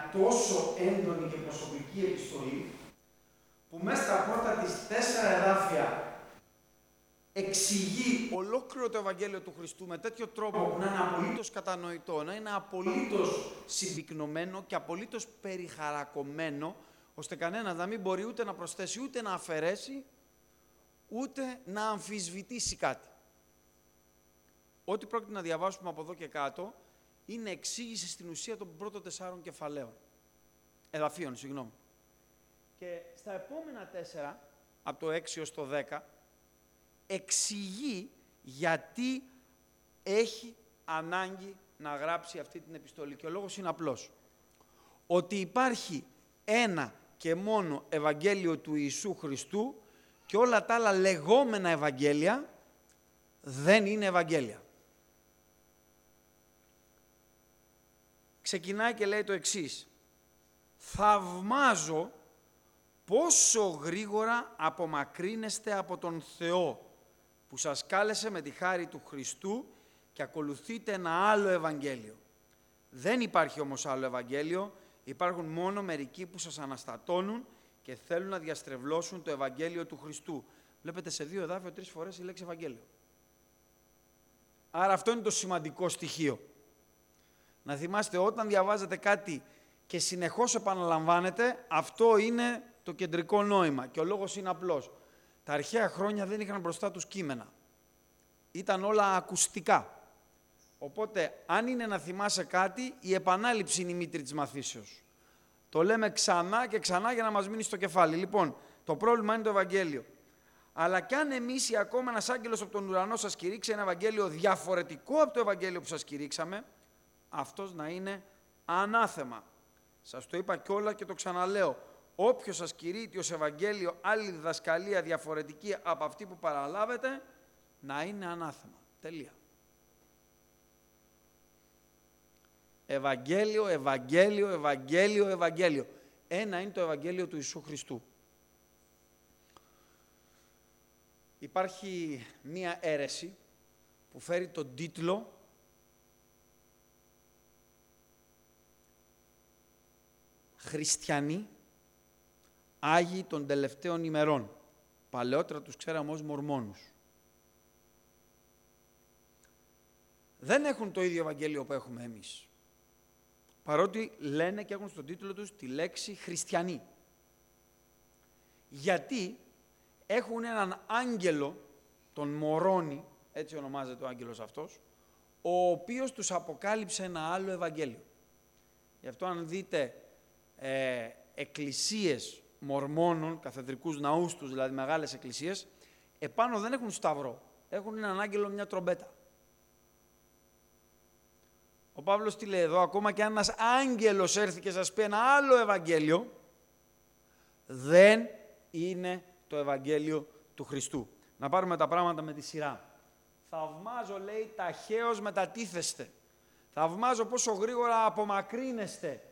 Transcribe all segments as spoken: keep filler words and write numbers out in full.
τόσο έντονη και προσωπική επιστολή, που μέσα στα πρώτα της τέσσερα εδάφια εξηγεί ολόκληρο το Ευαγγέλιο του Χριστού με τέτοιο τρόπο που να είναι απολύτως κατανοητό, να είναι απολύτως συμπυκνωμένο και απολύτως περιχαρακωμένο, ώστε κανένας να μην μπορεί ούτε να προσθέσει, ούτε να αφαιρέσει, ούτε να αμφισβητήσει κάτι. Ό,τι πρόκειται να διαβάσουμε από εδώ και κάτω είναι εξήγηση στην ουσία των πρώτων τεσσάρων κεφαλαίων. Εδαφίων, συγγνώμη. Και στα επόμενα τέσσερα, από το έξι ως το δέκα, εξηγεί γιατί έχει ανάγκη να γράψει αυτή την επιστολή. Και ο λόγος είναι απλός. Ότι υπάρχει ένα και μόνο Ευαγγέλιο του Ιησού Χριστού και όλα τα άλλα λεγόμενα Ευαγγέλια δεν είναι Ευαγγέλια. Ξεκινάει και λέει το εξής. Θαυμάζω πόσο γρήγορα απομακρύνεστε από τον Θεό που σας κάλεσε με τη χάρη του Χριστού και ακολουθείτε ένα άλλο Ευαγγέλιο. Δεν υπάρχει όμως άλλο Ευαγγέλιο, υπάρχουν μόνο μερικοί που σας αναστατώνουν και θέλουν να διαστρεβλώσουν το Ευαγγέλιο του Χριστού. Βλέπετε σε δύο εδάφια τρεις φορές η λέξη Ευαγγέλιο. Άρα αυτό είναι το σημαντικό στοιχείο. Να θυμάστε, όταν διαβάζετε κάτι και συνεχώς επαναλαμβάνετε, αυτό είναι το κεντρικό νόημα και ο λόγος είναι απλός. Τα αρχαία χρόνια δεν είχαν μπροστά τους κείμενα. Ήταν όλα ακουστικά. Οπότε, αν είναι να θυμάσαι κάτι, η επανάληψη είναι η μήτρη της μαθήσεως. Το λέμε ξανά και ξανά για να μας μείνει στο κεφάλι. Λοιπόν, το πρόβλημα είναι το Ευαγγέλιο. Αλλά κι αν εμείς ή ακόμα ένας άγγελος από τον ουρανό σας κηρύξει ένα Ευαγγέλιο διαφορετικό από το Ευαγγέλιο που σας κηρύξαμε, αυτός να είναι ανάθεμα. Σας το είπα κιόλα και το ξαναλέω. Όποιος σας κηρύττει ως Ευαγγέλιο άλλη διδασκαλία διαφορετική από αυτή που παραλάβετε, να είναι ανάθεμα. Τελεία. Ευαγγέλιο, Ευαγγέλιο, Ευαγγέλιο, Ευαγγέλιο. Ένα είναι το Ευαγγέλιο του Ιησού Χριστού. Υπάρχει μία αίρεση που φέρει τον τίτλο «Χριστιανοί, Άγιοι των τελευταίων ημερών». Παλαιότερα τους ξέραμε ως Μορμόνους. Δεν έχουν το ίδιο Ευαγγέλιο που έχουμε εμείς. Παρότι λένε και έχουν στον τίτλο τους τη λέξη χριστιανοί. Γιατί έχουν έναν άγγελο, τον Μωρώνη, έτσι ονομάζεται ο άγγελος αυτός, ο οποίος τους αποκάλυψε ένα άλλο Ευαγγέλιο. Γι' αυτό αν δείτε ε, εκκλησίες Μορμόνων, καθεδρικούς ναούς τους, δηλαδή μεγάλες εκκλησίες, επάνω δεν έχουν σταυρό, έχουν έναν άγγελο, μια τρομπέτα. Ο Παύλος τι λέει εδώ, ακόμα και αν ένας άγγελος έρθει και σας πει ένα άλλο Ευαγγέλιο, δεν είναι το Ευαγγέλιο του Χριστού. Να πάρουμε τα πράγματα με τη σειρά. Θαυμάζω, λέει, ταχαίως μετατίθεστε. Θαυμάζω πόσο γρήγορα απομακρύνεστε.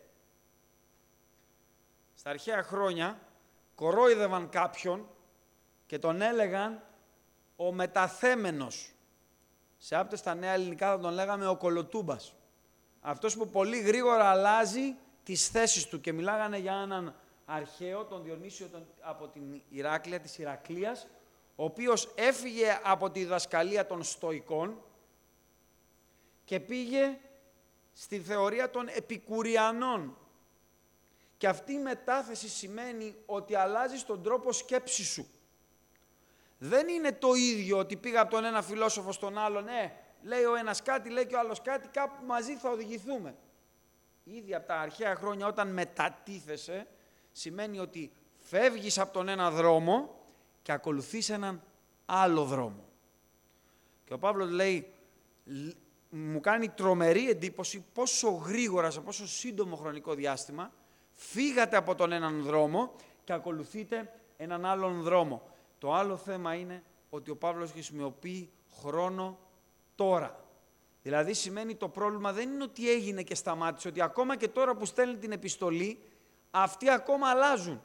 Στα αρχαία χρόνια κορόιδευαν κάποιον και τον έλεγαν ο μεταθέμενος. Σε άπτες στα νέα ελληνικά θα τον λέγαμε ο κολοτούμπας. Αυτός που πολύ γρήγορα αλλάζει τις θέσεις του και μιλάγανε για έναν αρχαίο, τον Διονύσιο τον, από την Ηράκλεια, της Ηρακλείας, ο οποίος έφυγε από τη διδασκαλία των Στοικών και πήγε στη θεωρία των Επικουριανών. Και αυτή η μετάθεση σημαίνει ότι αλλάζεις τον τρόπο σκέψης σου. Δεν είναι το ίδιο ότι πήγα από τον ένα φιλόσοφο στον άλλον, ε, λέει ο ένας κάτι, λέει και ο άλλος κάτι, κάπου μαζί θα οδηγηθούμε. Ήδη από τα αρχαία χρόνια όταν μετατίθεσαι, σημαίνει ότι φεύγεις από τον ένα δρόμο και ακολουθείς έναν άλλο δρόμο. Και ο Παύλος λέει, μου κάνει τρομερή εντύπωση πόσο γρήγορα, σε πόσο σύντομο χρονικό διάστημα, φύγατε από τον έναν δρόμο και ακολουθείτε έναν άλλον δρόμο. Το άλλο θέμα είναι ότι ο Παύλος χρησιμοποιεί χρόνο τώρα. Δηλαδή σημαίνει το πρόβλημα δεν είναι ότι έγινε και σταμάτησε, ότι ακόμα και τώρα που στέλνει την επιστολή, αυτοί ακόμα αλλάζουν.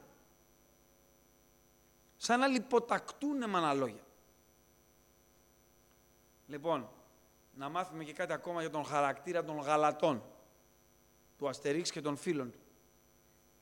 Σαν να λιποτακτούν με άλλα λόγια. Λοιπόν, να μάθουμε και κάτι ακόμα για τον χαρακτήρα των Γαλατών, του Αστερίξ και των φίλων του.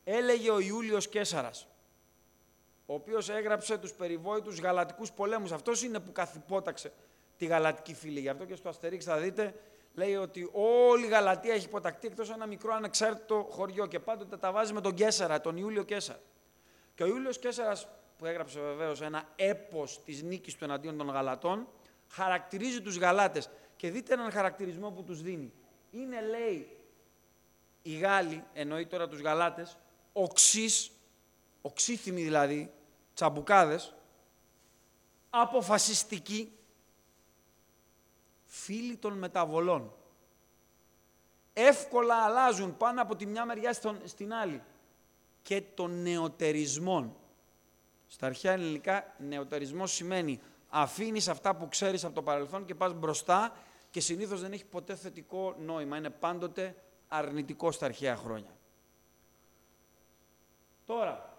έλεγε ο Ιούλιος Καίσαρας, ο οποίος έγραψε τους περιβόητους γαλατικούς πολέμους. Αυτός είναι που καθυπόταξε τη γαλατική φυλή. Γι' αυτό και στο Αστερίξ θα δείτε, λέει ότι όλη η Γαλατία έχει υποτακτεί εκτός ένα μικρό ανεξάρτητο χωριό και πάντοτε τα βάζει με τον Καίσαρα, τον Ιούλιο Καίσαρα. Και ο Ιούλιος Καίσαρας, που έγραψε βεβαίως ένα έπος της νίκης του εναντίον των Γαλατών, χαρακτηρίζει τους Γαλάτες. Και δείτε έναν χαρακτηρισμό που τους δίνει. Είναι, λέει, οι Γάλλοι, εννοεί τώρα τους Γαλάτες, οξείς, οξύθυμοι δηλαδή, τσαμπουκάδες, αποφασιστικοί, φίλοι των μεταβολών. Εύκολα αλλάζουν πάνω από τη μια μεριά στον, στην άλλη. Και των νεωτερισμών. Στα αρχαία ελληνικά, νεωτερισμός σημαίνει αφήνεις αυτά που ξέρεις από το παρελθόν και πας μπροστά και συνήθως δεν έχει ποτέ θετικό νόημα. Είναι πάντοτε αρνητικό στα αρχαία χρόνια. Τώρα,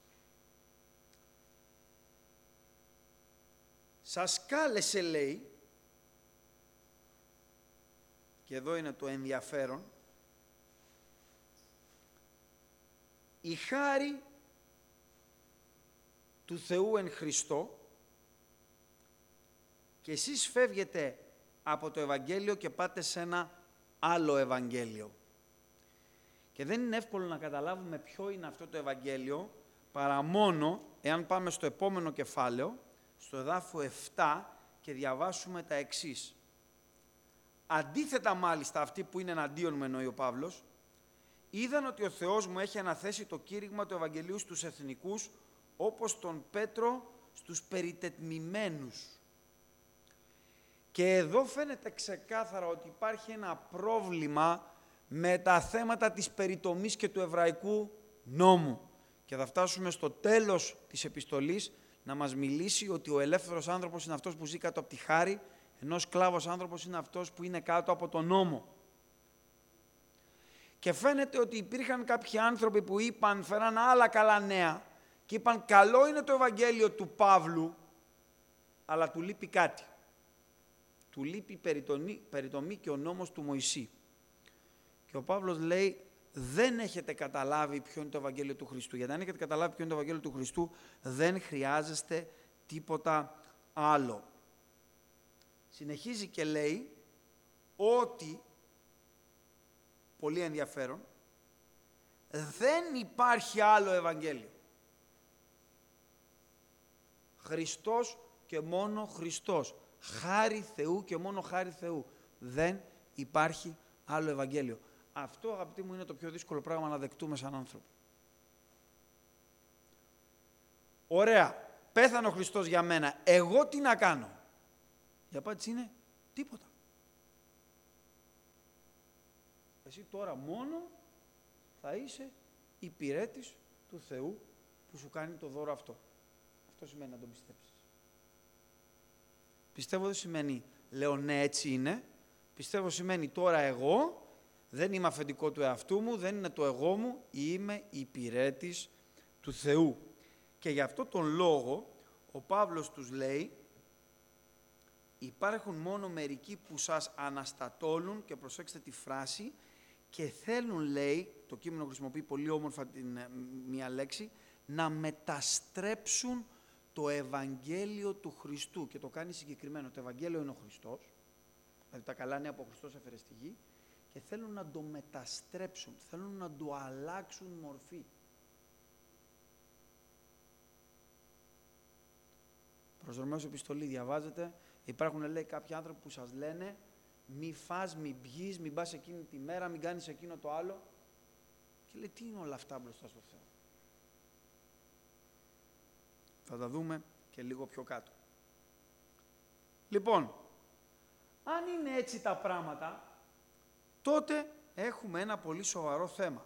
σας κάλεσε, λέει, και εδώ είναι το ενδιαφέρον, η χάρη του Θεού εν Χριστώ, και εσείς φεύγετε από το Ευαγγέλιο και πάτε σε ένα άλλο Ευαγγέλιο. Και δεν είναι εύκολο να καταλάβουμε ποιο είναι αυτό το Ευαγγέλιο, παρά μόνο εάν πάμε στο επόμενο κεφάλαιο, στο εδάφιο επτά, και διαβάσουμε τα εξής. Αντίθετα μάλιστα αυτοί που είναι εναντίον μου, εννοεί ο Παύλος, είδαν ότι ο Θεός μου έχει αναθέσει το κήρυγμα του Ευαγγελίου στους εθνικούς, όπως τον Πέτρο στους περιτετμημένους. Και εδώ φαίνεται ξεκάθαρα ότι υπάρχει ένα πρόβλημα με τα θέματα της περιτομής και του εβραϊκού νόμου. Και θα φτάσουμε στο τέλος της επιστολής να μας μιλήσει ότι ο ελεύθερος άνθρωπος είναι αυτός που ζει κάτω από τη χάρη, ενώ ο σκλάβος άνθρωπος είναι αυτός που είναι κάτω από τον νόμο. Και φαίνεται ότι υπήρχαν κάποιοι άνθρωποι που είπαν, φέραν άλλα καλά νέα και είπαν καλό είναι το Ευαγγέλιο του Παύλου, αλλά του λείπει κάτι. Του λείπει η περιτομή, περιτομή και ο νόμος του Μωυσή. Και ο Παύλος λέει, δεν έχετε καταλάβει ποιο είναι το Ευαγγέλιο του Χριστού. Γιατί αν έχετε καταλάβει ποιο είναι το Ευαγγέλιο του Χριστού, δεν χρειάζεστε τίποτα άλλο. Συνεχίζει και λέει ότι, πολύ ενδιαφέρον, δεν υπάρχει άλλο Ευαγγέλιο. Χριστός και μόνο Χριστός. Χάρη Θεού και μόνο χάρη Θεού. Δεν υπάρχει άλλο Ευαγγέλιο. Αυτό, αγαπητοί μου, είναι το πιο δύσκολο πράγμα να δεκτούμε σαν άνθρωποι. Ωραία. Πέθανε ο Χριστός για μένα. Εγώ τι να κάνω? Η απάντηση είναι τίποτα. Εσύ τώρα μόνο θα είσαι υπηρέτης του Θεού που σου κάνει το δώρο αυτό. Αυτό σημαίνει να τον πιστέψεις. Πιστεύω δεν σημαίνει, λέω ναι έτσι είναι. Πιστεύω σημαίνει τώρα εγώ δεν είμαι αφεντικό του εαυτού μου, δεν είναι το εγώ μου, είμαι υπηρέτης του Θεού. Και γι' αυτό τον λόγο ο Παύλος τους λέει, υπάρχουν μόνο μερικοί που σας αναστατώνουν, και προσέξτε τη φράση, και θέλουν, λέει, το κείμενο χρησιμοποιεί πολύ όμορφα την μία λέξη, να μεταστρέψουν το Ευαγγέλιο του Χριστού. Και το κάνει συγκεκριμένο. Το Ευαγγέλιο είναι ο Χριστός, δηλαδή τα καλά νέα που ο Χριστός έφερε στη γη, και θέλουν να το μεταστρέψουν, θέλουν να το αλλάξουν μορφή. Προσδρομέως επιστολή διαβάζετε, υπάρχουν, λέει, κάποιοι άνθρωποι που σας λένε μη φας, μη πιείς, μην πας εκείνη τη μέρα, μην κάνεις εκείνο το άλλο. Και λέει, τι είναι όλα αυτά μπροστά στο Θεό? Θα τα δούμε και λίγο πιο κάτω. Λοιπόν, αν είναι έτσι τα πράγματα, τότε έχουμε ένα πολύ σοβαρό θέμα.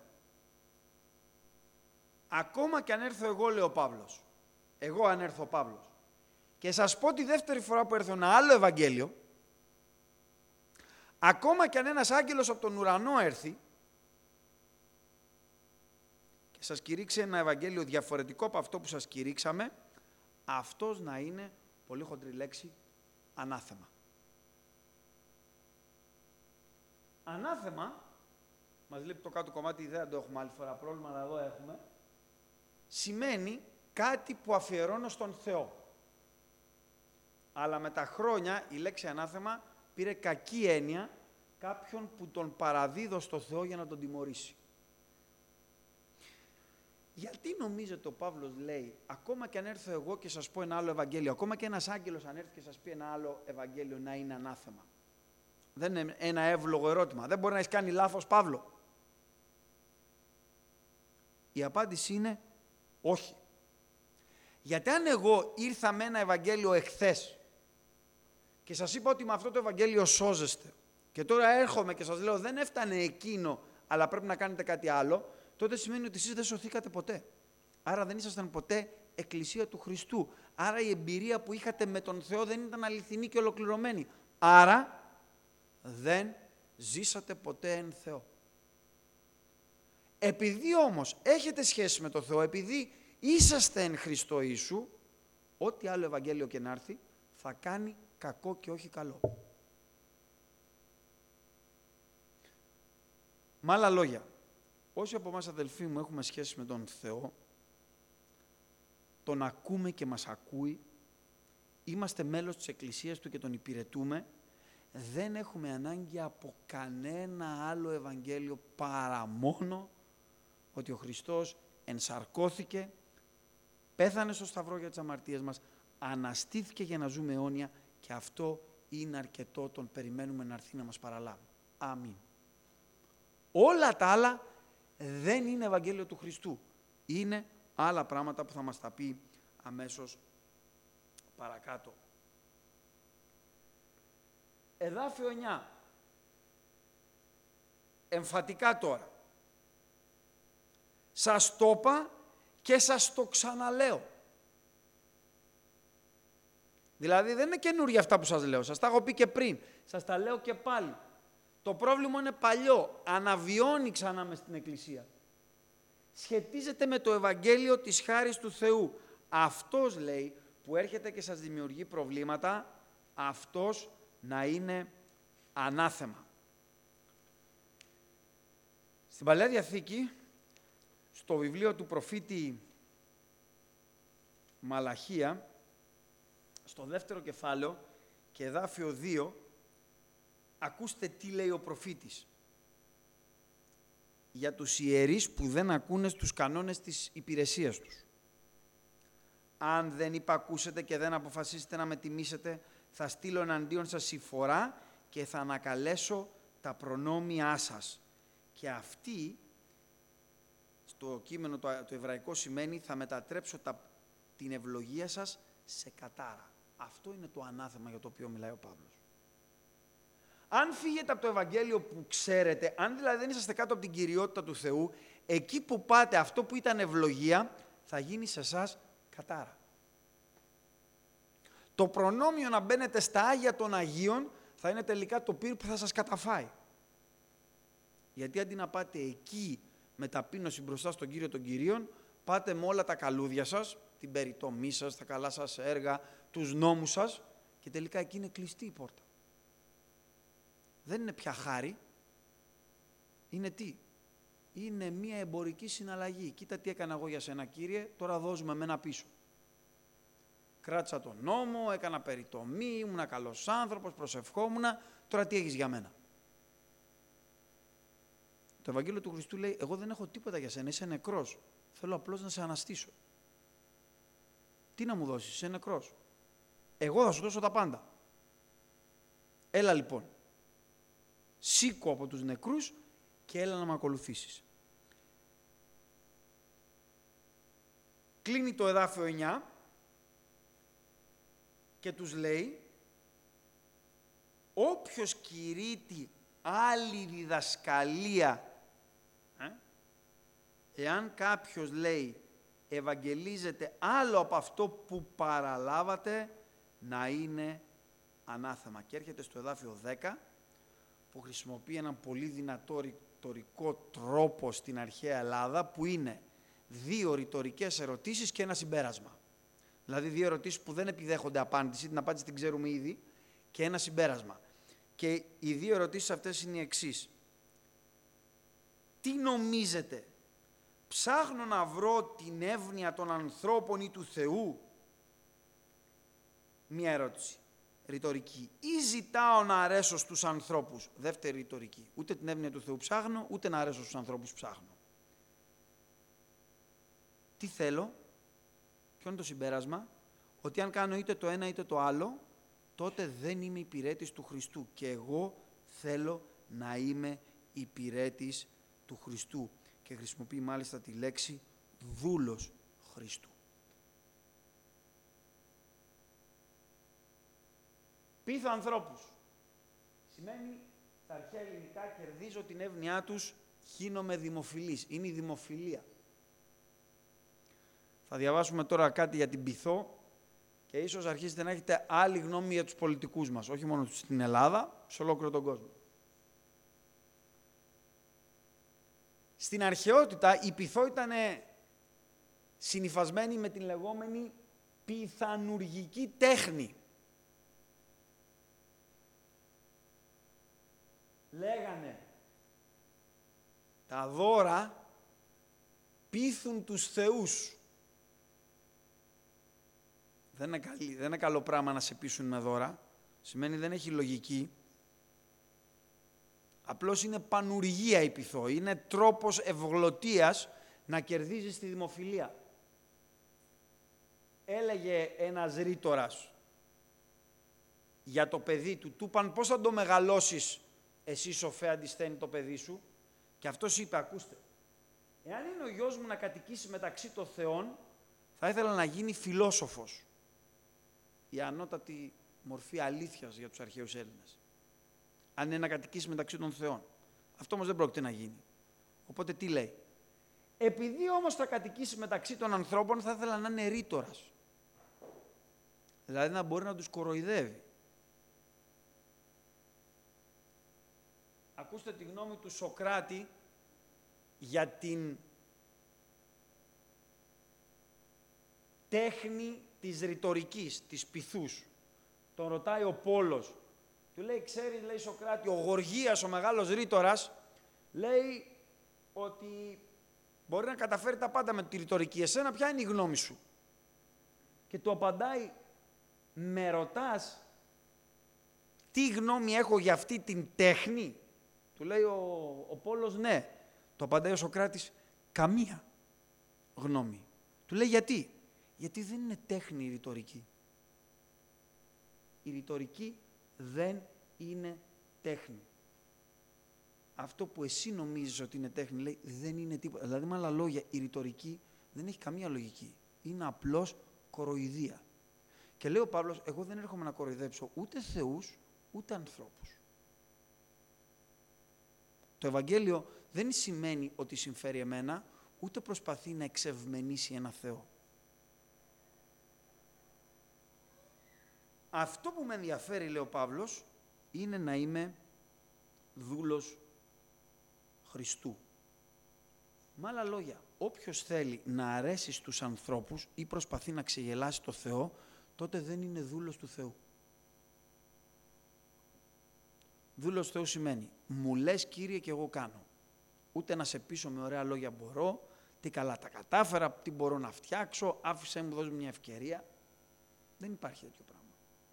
Ακόμα και αν έρθω εγώ, λέει ο Παύλος, εγώ αν έρθω ο Παύλος, και σας πω τη δεύτερη φορά που έρθω ένα άλλο Ευαγγέλιο, ακόμα και αν ένας άγγελος από τον ουρανό έρθει και σας κηρύξει ένα Ευαγγέλιο διαφορετικό από αυτό που σας κηρύξαμε, αυτός να είναι, πολύ χοντρή λέξη, ανάθεμα. Ανάθεμα μας λείπει το κάτω κομμάτι, δεν το έχουμε άλλη φορά πρόβλημα, αλλά εδώ έχουμε, σημαίνει κάτι που αφιερώνω στον Θεό. Αλλά με τα χρόνια η λέξη ανάθεμα πήρε κακή έννοια κάποιον που τον παραδίδω στο Θεό για να τον τιμωρήσει. Γιατί νομίζετε ο Παύλος λέει, ακόμα και αν έρθω εγώ και σας πω ένα άλλο Ευαγγέλιο, ακόμα και ένας άγγελος αν έρθει και σας πει ένα άλλο Ευαγγέλιο να είναι ανάθεμα? Δεν είναι ένα εύλογο ερώτημα. Δεν μπορεί να έχει κάνει λάθος, Παύλο. Η απάντηση είναι όχι. Γιατί αν εγώ ήρθα με ένα Ευαγγέλιο εχθές και σας είπα ότι με αυτό το Ευαγγέλιο σώζεστε και τώρα έρχομαι και σας λέω δεν έφτανε εκείνο αλλά πρέπει να κάνετε κάτι άλλο, τότε σημαίνει ότι εσείς δεν σωθήκατε ποτέ. Άρα δεν ήσασταν ποτέ Εκκλησία του Χριστού. Άρα η εμπειρία που είχατε με τον Θεό δεν ήταν αληθινή και ολοκληρωμένη. Άρα δεν ζήσατε ποτέ εν Θεό. Επειδή όμως έχετε σχέση με τον Θεό, επειδή είσαστε εν Χριστώ Ιησού, ό,τι άλλο Ευαγγέλιο και να έρθει, θα κάνει κακό και όχι καλό. Με άλλα λόγια, όσοι από εμάς αδελφοί μου έχουμε σχέση με τον Θεό, τον ακούμε και μας ακούει, είμαστε μέλος της Εκκλησίας Του και τον υπηρετούμε, δεν έχουμε ανάγκη από κανένα άλλο Ευαγγέλιο παρά μόνο ότι ο Χριστός ενσαρκώθηκε, πέθανε στο σταυρό για τις αμαρτίες μας, αναστήθηκε για να ζούμε αιώνια και αυτό είναι αρκετό, τον περιμένουμε να έρθει να μας παραλάβει. Αμήν. Όλα τα άλλα δεν είναι Ευαγγέλιο του Χριστού. Είναι άλλα πράγματα που θα μας τα πει αμέσως παρακάτω. Εδάφιο εννιά. Εμφατικά τώρα. Σας το είπα και σας το ξαναλέω. Δηλαδή δεν είναι καινούργια αυτά που σας λέω. Σας τα έχω πει και πριν. Σας τα λέω και πάλι. Το πρόβλημα είναι παλιό. Αναβιώνει ξανά μες στην Εκκλησία. Σχετίζεται με το Ευαγγέλιο της χάρης του Θεού. Αυτός λέει που έρχεται και σας δημιουργεί προβλήματα, αυτός να είναι ανάθεμα. Στην Παλαιά Διαθήκη, στο βιβλίο του προφήτη Μαλαχία, στο δεύτερο κεφάλαιο και εδάφιο δύο, ακούστε τι λέει ο προφήτης για τους ιερείς που δεν ακούνε στους κανόνες της υπηρεσίας τους. Αν δεν υπακούσετε και δεν αποφασίσετε να με τιμήσετε, θα στείλω εναντίον σας συμφορά και θα ανακαλέσω τα προνόμια σας. Και αυτή, στο κείμενο το, το εβραϊκό σημαίνει, θα μετατρέψω τα, την ευλογία σας σε κατάρα. Αυτό είναι το ανάθεμα για το οποίο μιλάει ο Παύλος. Αν φύγετε από το Ευαγγέλιο που ξέρετε, αν δηλαδή δεν είσαστε κάτω από την κυριότητα του Θεού, εκεί που πάτε αυτό που ήταν ευλογία, θα γίνει σε εσάς κατάρα. Το προνόμιο να μπαίνετε στα Άγια των Αγίων θα είναι τελικά το πύρ που θα σας καταφάει. Γιατί αντί να πάτε εκεί με ταπείνωση μπροστά στον Κύριο των Κυρίων, πάτε με όλα τα καλούδια σας, την περιτομή σας, τα καλά σας έργα, τους νόμους σας και τελικά εκεί είναι κλειστή η πόρτα. Δεν είναι πια χάρη, είναι τι? Είναι μια εμπορική συναλλαγή. Κοίτα τι έκανα εγώ για σένα, Κύριε, τώρα δώσουμε εμένα πίσω. Κράτησα τον νόμο, έκανα περιτομή, ήμουνα καλός άνθρωπος, προσευχόμουνα, τώρα τι έχεις για μένα? Το Ευαγγέλιο του Χριστού λέει, εγώ δεν έχω τίποτα για σένα, είσαι νεκρός. Θέλω απλώς να σε αναστήσω. Τι να μου δώσεις, είσαι νεκρός. Εγώ θα σου δώσω τα πάντα. Έλα λοιπόν. Σήκω από τους νεκρούς και έλα να με ακολουθήσεις. Κλείνει το εδάφιο εννιά και τους λέει, όποιος κηρύττει άλλη διδασκαλία, ε, εάν κάποιος λέει ευαγγελίζεται άλλο από αυτό που παραλάβατε, να είναι ανάθεμα. Και έρχεται στο εδάφιο δέκα, που χρησιμοποιεί έναν πολύ δυνατό ρητορικό τρόπο στην αρχαία Ελλάδα, που είναι δύο ρητορικές ερωτήσεις και ένα συμπέρασμα. Δηλαδή δύο ερωτήσεις που δεν επιδέχονται απάντηση, την απάντηση την ξέρουμε ήδη, και ένα συμπέρασμα. Και οι δύο ερωτήσεις αυτές είναι οι εξής. Τι νομίζετε, ψάχνω να βρω την εύνοια των ανθρώπων ή του Θεού? Μία ερώτηση, ρητορική. Ή ζητάω να αρέσω στους ανθρώπους? Δεύτερη ρητορική. Ούτε την εύνοια του Θεού ψάχνω, ούτε να αρέσω στους ανθρώπους ψάχνω. Τι θέλω? Ποιο είναι το συμπέρασμα? Ότι αν κάνω είτε το ένα είτε το άλλο, τότε δεν είμαι υπηρέτης του Χριστού. Και εγώ θέλω να είμαι υπηρέτης του Χριστού. Και χρησιμοποιεί μάλιστα τη λέξη δούλος Χριστού. Πείθω ανθρώπους. Σημαίνει στα αρχαία ελληνικά κερδίζω την εύνοιά τους, χύνομαι δημοφιλής. Είναι η δημοφιλία. Θα διαβάσουμε τώρα κάτι για την πειθώ και ίσως αρχίσετε να έχετε άλλη γνώμη για τους πολιτικούς μας, όχι μόνο στην Ελλάδα, σε ολόκληρο τον κόσμο. Στην αρχαιότητα η πειθώ ήταν συνυφασμένη με την λεγόμενη πειθανουργική τέχνη. Λέγανε, τα δώρα πείθουν τους θεούς. Δεν είναι, καλή, δεν είναι καλό πράγμα να σε πείσουν με δώρα. Σημαίνει δεν έχει λογική. Απλώς είναι πανουργία η πειθώ. Είναι τρόπος ευγλωτίας να κερδίζεις τη δημοφιλία. Έλεγε ένας ρήτορας για το παιδί του, του είπαν πώς θα το μεγαλώσεις εσύ σοφέ αντισθένει το παιδί σου? Και αυτός είπε, ακούστε, εάν είναι ο γιος μου να κατοικήσει μεταξύ των θεών, θα ήθελα να γίνει φιλόσοφος. Η ανώτατη μορφή αλήθειας για τους αρχαίους Έλληνες. Αν είναι να κατοικήσει μεταξύ των θεών. Αυτό όμως δεν πρόκειται να γίνει. Οπότε τι λέει? Επειδή όμως θα κατοικήσει μεταξύ των ανθρώπων, θα ήθελα να είναι ρήτορας. Δηλαδή να μπορεί να τους κοροϊδεύει. Ακούστε τη γνώμη του Σοκράτη για την τέχνη της ρητορικής, της πειθούς. Τον ρωτάει ο Πόλος. Του λέει, ξέρει, λέει Σοκράτη, ο Γοργίας, ο μεγάλος ρήτορας, λέει ότι μπορεί να καταφέρει τα πάντα με τη ρητορική. Εσένα ποια είναι η γνώμη σου? Και του απαντάει, με ρωτάς τι γνώμη έχω για αυτή την τέχνη? Του λέει ο, ο Πόλος, ναι. Του απαντάει ο Σοκράτης, καμία γνώμη. Του λέει, γιατί? Γιατί δεν είναι τέχνη η ρητορική. Η ρητορική δεν είναι τέχνη. Αυτό που εσύ νομίζεις ότι είναι τέχνη, λέει, δεν είναι τίποτα. Δηλαδή, με άλλα λόγια, η ρητορική δεν έχει καμία λογική. Είναι απλώς κοροϊδία. Και λέει ο Παύλος, εγώ δεν έρχομαι να κοροϊδέψω ούτε θεούς, ούτε ανθρώπους. Το Ευαγγέλιο δεν σημαίνει ότι συμφέρει εμένα, ούτε προσπαθεί να εξευμενήσει ένα Θεό. Αυτό που με ενδιαφέρει, λέει ο Παύλος, είναι να είμαι δούλος Χριστού. Με άλλα λόγια, όποιος θέλει να αρέσει στους ανθρώπους ή προσπαθεί να ξεγελάσει το Θεό, τότε δεν είναι δούλος του Θεού. Δούλος του Θεού σημαίνει, μου λες Κύριε και εγώ κάνω. Ούτε να σε πείσω με ωραία λόγια μπορώ, τι καλά τα κατάφερα, τι μπορώ να φτιάξω, άφησέ μου, δώσ' μου μια ευκαιρία. Δεν υπάρχει τέτοιο πράγμα.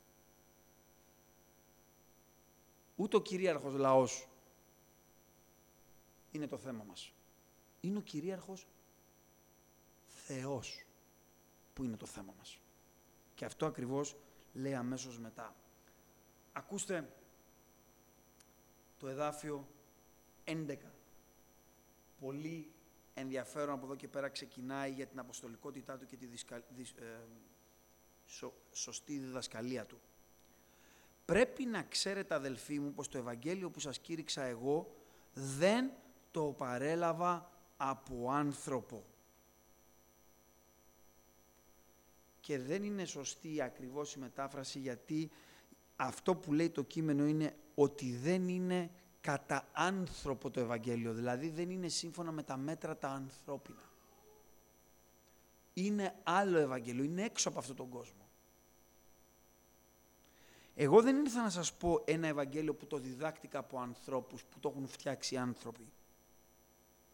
Ούτε ο κυρίαρχος λαός είναι το θέμα μας. Είναι ο κυρίαρχος Θεός που είναι το θέμα μας. Και αυτό ακριβώς λέει αμέσως μετά. Ακούστε το εδάφιο έντεκα. Πολύ ενδιαφέρον, από εδώ και πέρα ξεκινάει για την αποστολικότητά του και τη δισκα... δισ... ε... σω... σωστή διδασκαλία του. Πρέπει να ξέρετε, αδελφοί μου, πως το Ευαγγέλιο που σας κήρυξα εγώ δεν το παρέλαβα από άνθρωπο. Και δεν είναι σωστή ακριβώς η μετάφραση, γιατί αυτό που λέει το κείμενο είναι ότι δεν είναι κατά άνθρωπο το Ευαγγέλιο, δηλαδή δεν είναι σύμφωνα με τα μέτρα τα ανθρώπινα. Είναι άλλο Ευαγγέλιο, είναι έξω από αυτόν τον κόσμο. Εγώ δεν ήρθα να σας πω ένα Ευαγγέλιο που το διδάκτηκα από ανθρώπους, που το έχουν φτιάξει άνθρωποι.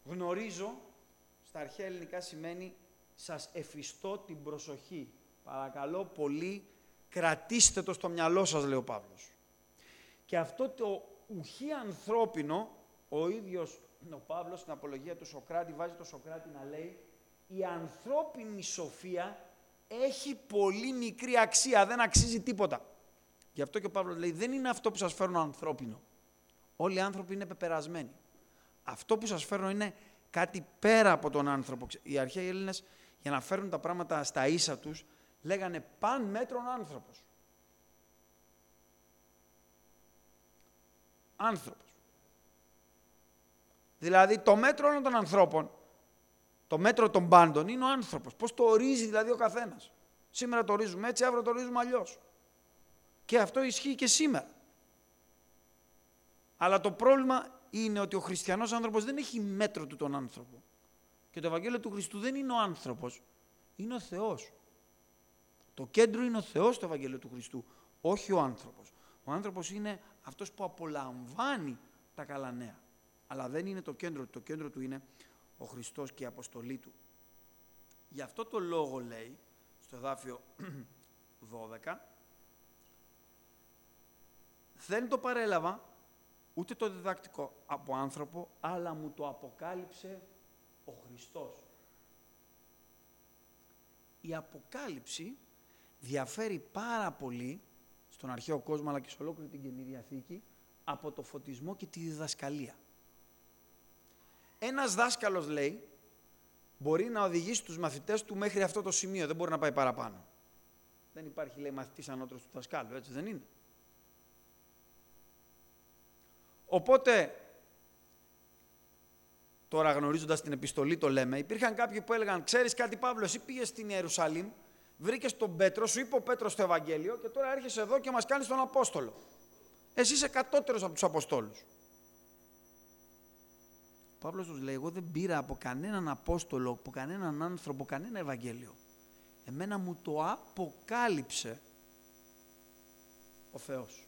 Γνωρίζω, στα αρχαία ελληνικά σημαίνει σας εφιστώ την προσοχή. Παρακαλώ πολύ, κρατήστε το στο μυαλό σας, λέει ο Παύλος. Και αυτό το ουχή ανθρώπινο, ο ίδιος ο Παύλος στην απολογία του Σοκράτη βάζει το Σοκράτη να λέει η ανθρώπινη σοφία έχει πολύ μικρή αξία, δεν αξίζει τίποτα. Γι' αυτό και ο Παύλος λέει δεν είναι αυτό που σας φέρνω ανθρώπινο. Όλοι οι άνθρωποι είναι πεπερασμένοι. Αυτό που σας φέρνω είναι κάτι πέρα από τον άνθρωπο. Οι αρχαίοι Έλληνες για να φέρουν τα πράγματα στα ίσα τους λέγανε παν μέτρον άνθρωπος. Άνθρωπος. Δηλαδή το μέτρο όλων των ανθρώπων, το μέτρο των πάντων είναι ο άνθρωπος. Πώς το ορίζει δηλαδή ο καθένας. Σήμερα το ορίζουμε έτσι, αύριο το ορίζουμε αλλιώς. Και αυτό ισχύει και σήμερα. Αλλά το πρόβλημα είναι ότι ο χριστιανός άνθρωπος δεν έχει μέτρο του τον άνθρωπο. Και το Ευαγγέλιο του Χριστού δεν είναι ο άνθρωπος, είναι ο Θεός. Το κέντρο είναι ο Θεός στο Ευαγγέλιο του Χριστού, όχι ο άνθρωπος. Ο άνθρωπος είναι αυτός που απολαμβάνει τα καλά νέα. Αλλά δεν είναι το κέντρο του. Το κέντρο του είναι ο Χριστός και η αποστολή του. Γι' αυτό το λόγο λέει, στο εδάφιο δώδεκα, δεν το παρέλαβα, ούτε το διδακτικό από άνθρωπο, αλλά μου το αποκάλυψε ο Χριστός. Η αποκάλυψη διαφέρει πάρα πολύ στον αρχαίο κόσμο, αλλά και σε ολόκληρη την Καινή Διαθήκη, από το φωτισμό και τη διδασκαλία. Ένας δάσκαλος, λέει, μπορεί να οδηγήσει τους μαθητές του μέχρι αυτό το σημείο, δεν μπορεί να πάει παραπάνω. Δεν υπάρχει, λέει, μαθητής ανώτερος του δασκάλου, έτσι δεν είναι. Οπότε, τώρα γνωρίζοντας την επιστολή το λέμε, υπήρχαν κάποιοι που έλεγαν, ξέρεις κάτι Παύλο, εσύ πήγες στην Ιερουσαλήμ, βρήκες τον Πέτρο, σου είπε ο Πέτρος στο Ευαγγέλιο και τώρα έρχεσαι εδώ και μας κάνεις τον Απόστολο. Εσύ είσαι κατώτερος από τους Αποστόλους. Ο Παύλος τους λέει, εγώ δεν πήρα από κανέναν Απόστολο, από κανέναν άνθρωπο, κανένα Ευαγγέλιο. Εμένα μου το αποκάλυψε ο Θεός.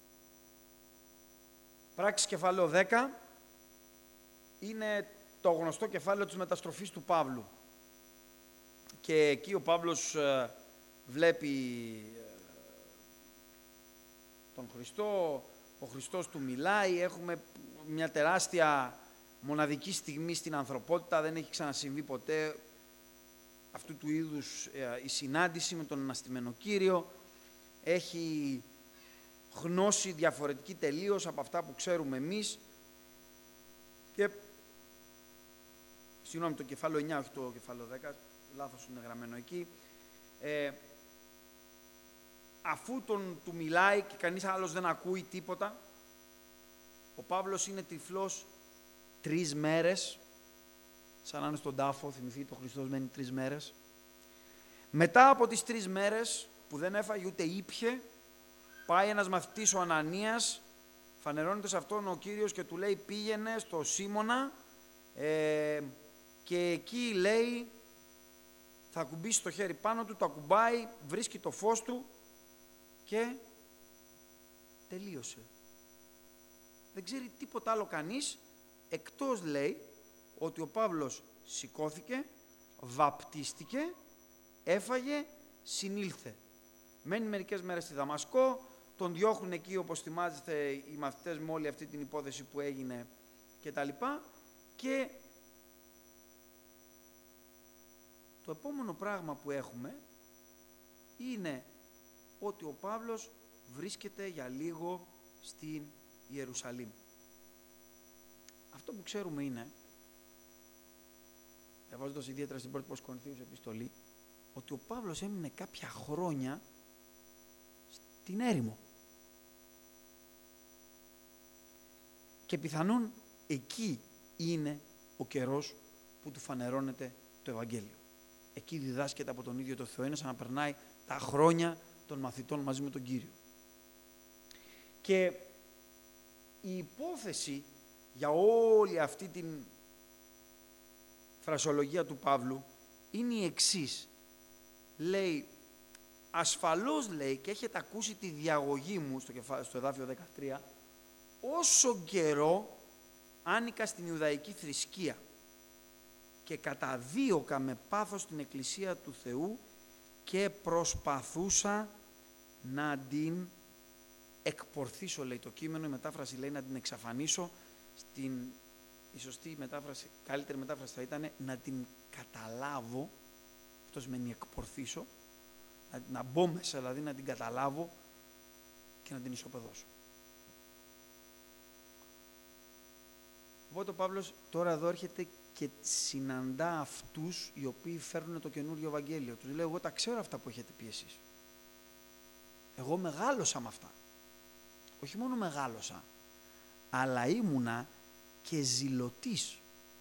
Πράξεις κεφάλαιο δέκα είναι το γνωστό κεφάλαιο της μεταστροφής του Παύλου. Και εκεί ο Παύλος ε, βλέπει ε, τον Χριστό, ο Χριστός του μιλάει, έχουμε μια τεράστια μοναδική στιγμή στην ανθρωπότητα, δεν έχει ξανασυμβεί ποτέ αυτού του είδους ε, η συνάντηση με τον αναστημένο Κύριο, έχει γνώση διαφορετική τελείως από αυτά που ξέρουμε εμείς και, συγγνώμη, το κεφάλαιο εννιά, όχι το κεφάλαιο δέκα, λάθος είναι γραμμένο εκεί, ε, αφού τον του μιλάει και κανείς άλλος δεν ακούει τίποτα, ο Παύλος είναι τυφλός τρεις μέρες, σαν να είναι στον τάφο, θυμηθείτε, ο Χριστός μένει τρεις μέρες. Μετά από τις τρεις μέρες που δεν έφαγε ούτε ήπιε, πάει ένας μαθητής ο Ανανίας, φανερώνεται σε αυτόν ο Κύριος και του λέει πήγαινε στο Σίμωνα ε, και εκεί λέει θα ακουμπήσει το χέρι πάνω του, το ακουμπάει, βρίσκει το φως του και τελείωσε. Δεν ξέρει τίποτα άλλο κανείς, εκτός λέει ότι ο Παύλος σηκώθηκε, βαπτίστηκε, έφαγε, συνήλθε. Μένει μερικές μέρες στη Δαμασκό, τον διώχνουν εκεί όπως θυμάστε οι μαθητές με όλη αυτή την υπόθεση που έγινε και τα λοιπά και το επόμενο πράγμα που έχουμε είναι ότι ο Παύλος βρίσκεται για λίγο στην Ιερουσαλήμ. Αυτό που ξέρουμε είναι, διαβάζοντας ιδιαίτερα στην πρώτη προς Κορινθίους επιστολή, ότι ο Παύλος έμεινε κάποια χρόνια στην έρημο. Και πιθανόν εκεί είναι ο καιρός που του φανερώνεται το Ευαγγέλιο. Εκεί διδάσκεται από τον ίδιο το Θεό, είναι σαν να περνάει τα χρόνια των μαθητών μαζί με τον Κύριο. Και η υπόθεση για όλη αυτή την φρασιολογία του Παύλου είναι η εξής. Λέει, ασφαλώς λέει, και έχετε ακούσει τη διαγωγή μου στο, κεφά, στο εδάφιο δεκατρία, όσο καιρό άνοικα στην Ιουδαϊκή θρησκεία. και καταδίωκα με πάθος την Εκκλησία του Θεού και προσπαθούσα να την εκπορθήσω, λέει το κείμενο, η μετάφραση λέει να την εξαφανίσω, στην, η σωστή μετάφραση, καλύτερη μετάφραση θα ήταν να την καταλάβω, αυτό σημαίνει εκπορθήσω, να, να μπω μέσα, δηλαδή να την καταλάβω και να την ισοπεδώσω. Οπότε ο Παύλος τώρα εδώ έρχεται και συναντά αυτούς οι οποίοι φέρνουν το καινούριο Ευαγγέλιο. Τους λέει, εγώ τα ξέρω αυτά που έχετε πει εσείς. Εγώ μεγάλωσα με αυτά. Όχι μόνο μεγάλωσα, αλλά ήμουνα και ζηλωτής.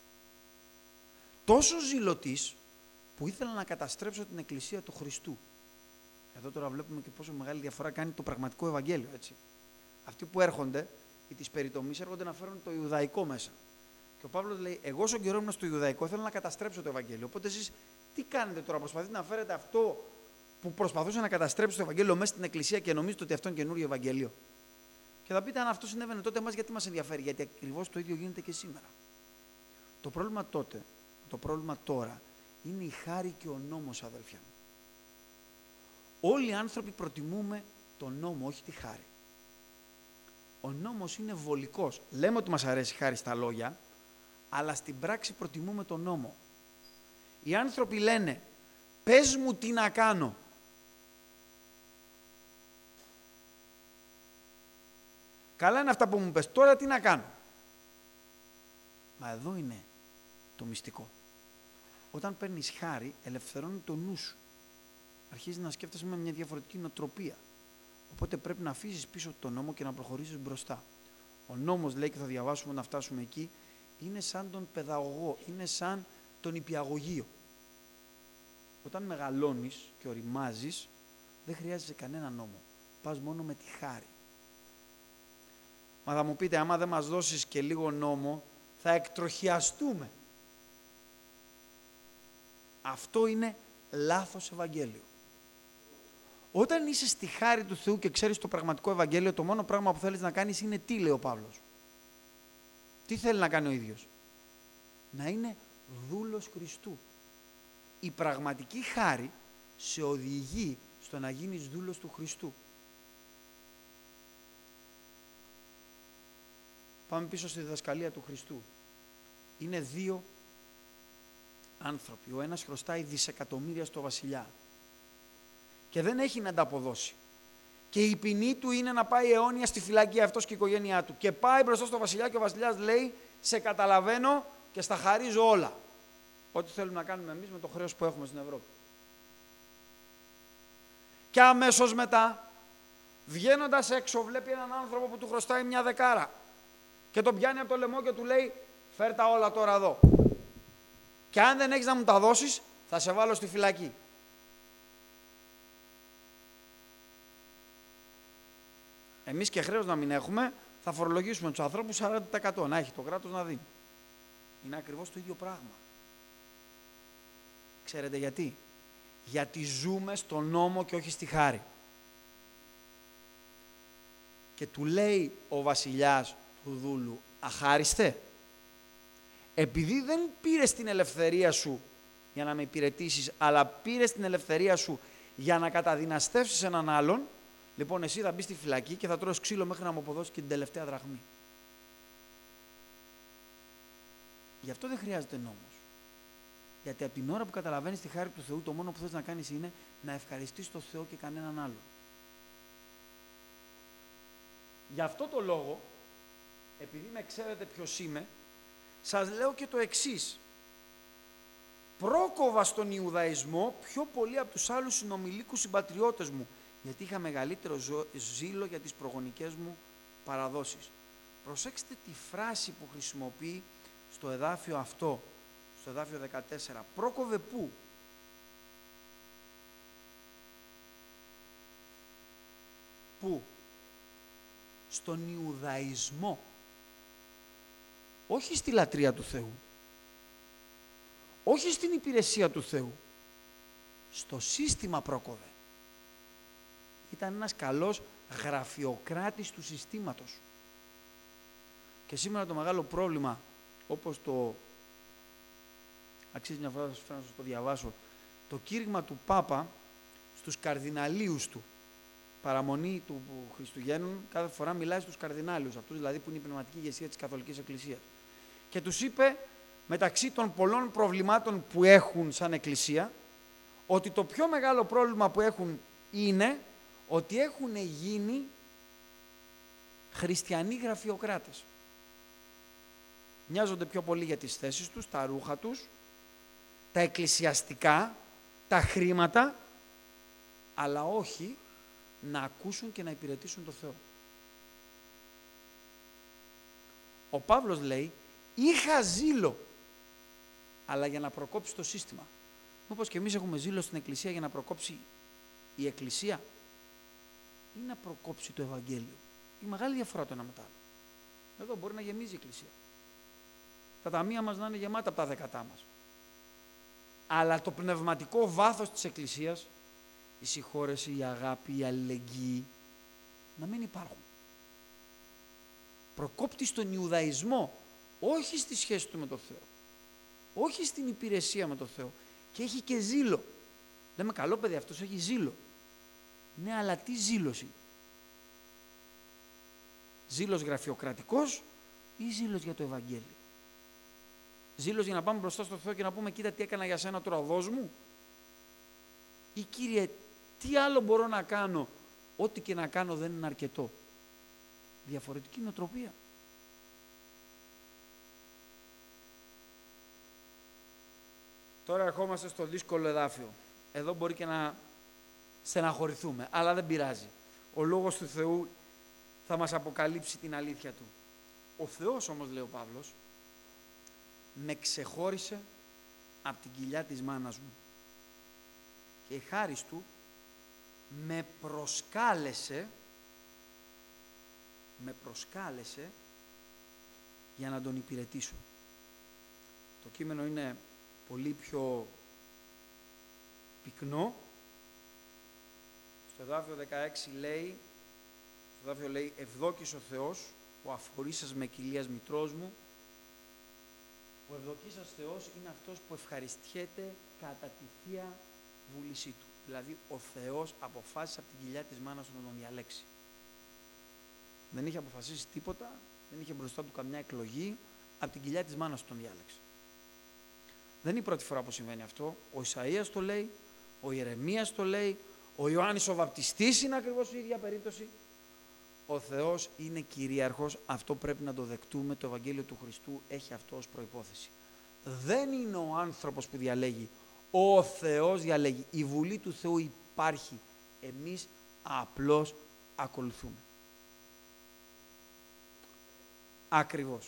Τόσο ζηλωτής που ήθελα να καταστρέψω την Εκκλησία του Χριστού. Εδώ τώρα βλέπουμε και πόσο μεγάλη διαφορά κάνει το πραγματικό Ευαγγέλιο, έτσι. Αυτοί που έρχονται, οι της περιτομής, έρχονται να φέρουν το Ιουδαϊκό μέσα. Και ο Παύλος λέει, εγώ στον καιρό ήμουν στο Ιουδαϊκό, θέλω να καταστρέψω το Ευαγγέλιο. Οπότε εσείς τι κάνετε τώρα, προσπαθείτε να φέρετε αυτό που προσπαθούσε να καταστρέψει το Ευαγγέλιο μέσα στην Εκκλησία και νομίζετε ότι αυτό είναι καινούριο Ευαγγέλιο. Και θα πείτε, αν αυτό συνέβαινε τότε, εμάς γιατί μας ενδιαφέρει, γιατί ακριβώς το ίδιο γίνεται και σήμερα. Το πρόβλημα τότε, το πρόβλημα τώρα, είναι η χάρη και ο νόμος, αδελφιά μου. Όλοι οι άνθρωποι προτιμούμε τον νόμο, όχι τη χάρη. Ο νόμος είναι βολικός. Λέμε ότι μας αρέσει η χάρη στα λόγια, αλλά στην πράξη προτιμούμε τον νόμο. Οι άνθρωποι λένε, πες μου τι να κάνω. Καλά είναι αυτά που μου πες, τώρα τι να κάνω. Μα εδώ είναι το μυστικό. Όταν παίρνεις χάρη, ελευθερώνει το νου σου. Αρχίζεις να σκέφτεσαι με μια διαφορετική νοοτροπία. Οπότε πρέπει να αφήσεις πίσω τον νόμο και να προχωρήσεις μπροστά. Ο νόμος, λέει, και θα διαβάσουμε όταν φτάσουμε εκεί, είναι σαν τον παιδαγωγό, είναι σαν τον υπηαγωγείο. Όταν μεγαλώνεις και οριμάζεις, δεν χρειάζεσαι κανένα νόμο. Πας μόνο με τη χάρη. Μα θα μου πείτε, άμα δεν μας δώσεις και λίγο νόμο, θα εκτροχιαστούμε. Αυτό είναι λάθος Ευαγγέλιο. Όταν είσαι στη χάρη του Θεού και ξέρεις το πραγματικό Ευαγγέλιο, το μόνο πράγμα που θέλεις να κάνεις είναι τι, λέει ο Παύλος. Τι θέλει να κάνει ο ίδιος. Να είναι δούλος Χριστού. Η πραγματική χάρη σε οδηγεί στο να γίνεις δούλος του Χριστού. Πάμε πίσω στη διδασκαλία του Χριστού. Είναι δύο άνθρωποι. Ο ένας χρωστάει δισεκατομμύρια στο βασιλιά και δεν έχει να ανταποδώσει. Και η ποινή του είναι να πάει αιώνια στη φυλακή, αυτός και η οικογένειά του. Και πάει μπροστά στο βασιλιά και ο βασιλιάς λέει, σε καταλαβαίνω και στα χαρίζω όλα. Ό,τι θέλουμε να κάνουμε εμείς με το χρέος που έχουμε στην Ευρώπη. Και αμέσως μετά, βγαίνοντας έξω, βλέπει έναν άνθρωπο που του χρωστάει μια δεκάρα. Και τον πιάνει από το λαιμό και του λέει, φέρ τα όλα τώρα εδώ. Και αν δεν έχεις να μου τα δώσεις, θα σε βάλω στη φυλακή. Εμείς και χρέος να μην έχουμε, θα φορολογήσουμε τους ανθρώπους σαράντα τοις εκατό. Να έχει το κράτος να δίνει. Είναι ακριβώς το ίδιο πράγμα. Ξέρετε γιατί. Γιατί ζούμε στον νόμο και όχι στη χάρη. Και του λέει ο βασιλιάς του δούλου, αχάριστε, επειδή δεν πήρες την ελευθερία σου για να με υπηρετήσεις, αλλά πήρες την ελευθερία σου για να καταδυναστεύσεις έναν άλλον, λοιπόν εσύ θα μπεις στη φυλακή και θα τρως ξύλο μέχρι να μου αποδώσεις και την τελευταία δραχμή. Γι' αυτό δεν χρειάζεται νόμος. Γιατί από την ώρα που καταλαβαίνεις τη χάρη του Θεού, το μόνο που θες να κάνεις είναι να ευχαριστείς τον Θεό και κανέναν άλλο. Γι' αυτό το λόγο, επειδή με ξέρετε ποιος είμαι, σας λέω και το εξής. Πρόκοβα στον Ιουδαϊσμό πιο πολύ από τους άλλους συνομιλίκους συμπατριώτες μου, γιατί είχα μεγαλύτερο ζήλο για τις προγονικές μου παραδόσεις. Προσέξτε τη φράση που χρησιμοποιεί στο εδάφιο αυτό, στο εδάφιο δεκατέσσερα. Πρόκοβε πού? Πού? Στον Ιουδαϊσμό. Όχι στη λατρεία του Θεού. Όχι στην υπηρεσία του Θεού. Στο σύστημα πρόκοβε. Ήταν ένας καλός γραφειοκράτης του συστήματος. Και σήμερα το μεγάλο πρόβλημα, όπως το αξίζει μια φορά να σας το διαβάσω, το κήρυγμα του Πάπα στους καρδιναλίους του. Παραμονή του Χριστουγέννων, κάθε φορά μιλάει στους καρδινάλιους, αυτούς δηλαδή που είναι η πνευματική ηγεσία της Καθολικής Εκκλησίας. Και τους είπε, μεταξύ των πολλών προβλημάτων που έχουν σαν Εκκλησία, ότι το πιο μεγάλο πρόβλημα που έχουν είναι ότι έχουν γίνει χριστιανοί γραφειοκράτες. Μοιάζονται πιο πολύ για τις θέσεις τους, τα ρούχα τους, τα εκκλησιαστικά, τα χρήματα, αλλά όχι να ακούσουν και να υπηρετήσουν το Θεό. Ο Παύλος λέει, είχα ζήλο, αλλά για να προκόψει το σύστημα. Όπως και εμείς έχουμε ζήλο στην Εκκλησία για να προκόψει η Εκκλησία ή να προκόψει το Ευαγγέλιο. Η μεγάλη διαφορά το ένα με το άλλο. Εδώ μπορεί να γεμίζει η Εκκλησία. Τα ταμεία μας να είναι γεμάτα από τα δεκατά μας. Αλλά το πνευματικό βάθος της Εκκλησίας, η συγχώρεση, η αγάπη, η αλληλεγγύη, να μην υπάρχουν. Προκόπτει στον Ιουδαϊσμό, όχι στη σχέση του με τον Θεό, όχι στην υπηρεσία με τον Θεό, και έχει και ζήλο. Λέμε, καλό παιδί, αυτός έχει ζήλο. Ναι, αλλά τι ζήλος είναι? Ζήλος γραφειοκρατικός ή ζήλος για το Ευαγγέλιο? Ζήλος για να πάμε μπροστά στο Θεό και να πούμε, κοίτα τι έκανα για σένα τώρα, δώσ' μου. Ή Κύριε, τι άλλο μπορώ να κάνω, ό,τι και να κάνω δεν είναι αρκετό. Διαφορετική νοοτροπία. Τώρα ερχόμαστε στο δύσκολο εδάφιο. Εδώ μπορεί και να στεναχωρηθούμε, αλλά δεν πειράζει. Ο Λόγος του Θεού θα μας αποκαλύψει την αλήθεια Του. Ο Θεός όμως, λέει ο Παύλος, με ξεχώρισε από την κοιλιά της μάνας μου και η χάρις Του με προσκάλεσε, με προσκάλεσε για να Τον υπηρετήσω. Το κείμενο είναι πολύ πιο πυκνό. Στο εδάφιο δεκαέξι λέει, στο εδάφιο λέει, ευδόκης ο Θεός, ο αφορήσας με κοιλίας μητρός μου. Ο ευδοκήσας Θεός είναι αυτός που ευχαριστιέται κατά τη Θεία Βούλησή Του. Δηλαδή, ο Θεός αποφάσισε από την κοιλιά της μάνας του να Τον διαλέξει. Δεν είχε αποφασίσει τίποτα, δεν είχε μπροστά Του καμιά εκλογή, από την κοιλιά της μάνας Του Τον διάλεξε. Δεν είναι η πρώτη φορά που συμβαίνει αυτό. Ο Ισαΐας το λέει, ο Ιερεμίας το λέει, ο Ιωάννης ο Βαπτιστής είναι ακριβώς η ίδια περίπτωση. Ο Θεός είναι κυρίαρχος, αυτό πρέπει να το δεκτούμε, το Ευαγγέλιο του Χριστού έχει αυτό ως προϋπόθεση. Δεν είναι ο άνθρωπος που διαλέγει, ο Θεός διαλέγει. Η Βουλή του Θεού υπάρχει, εμείς απλώς ακολουθούμε. Ακριβώς.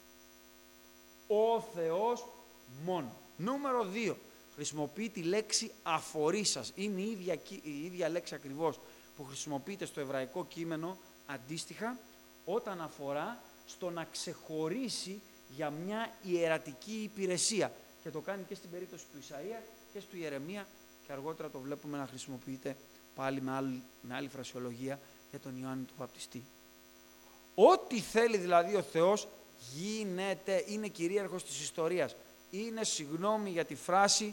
Ο Θεός μόνο. Νούμερο δύο. Χρησιμοποιεί τη λέξη αφορήσας. Είναι η ίδια, η ίδια λέξη ακριβώς που χρησιμοποιείται στο εβραϊκό κείμενο αντίστοιχα όταν αφορά στο να ξεχωρίσει για μια ιερατική υπηρεσία. Και το κάνει και στην περίπτωση του Ισαΐα και του Ιερεμία και αργότερα το βλέπουμε να χρησιμοποιείται πάλι με άλλη, με άλλη φρασιολογία για τον Ιωάννη του Βαπτιστή. Ό,τι θέλει δηλαδή ο Θεός γίνεται, είναι κυρίαρχος της ιστορίας. Είναι, συγγνώμη για τη φράση,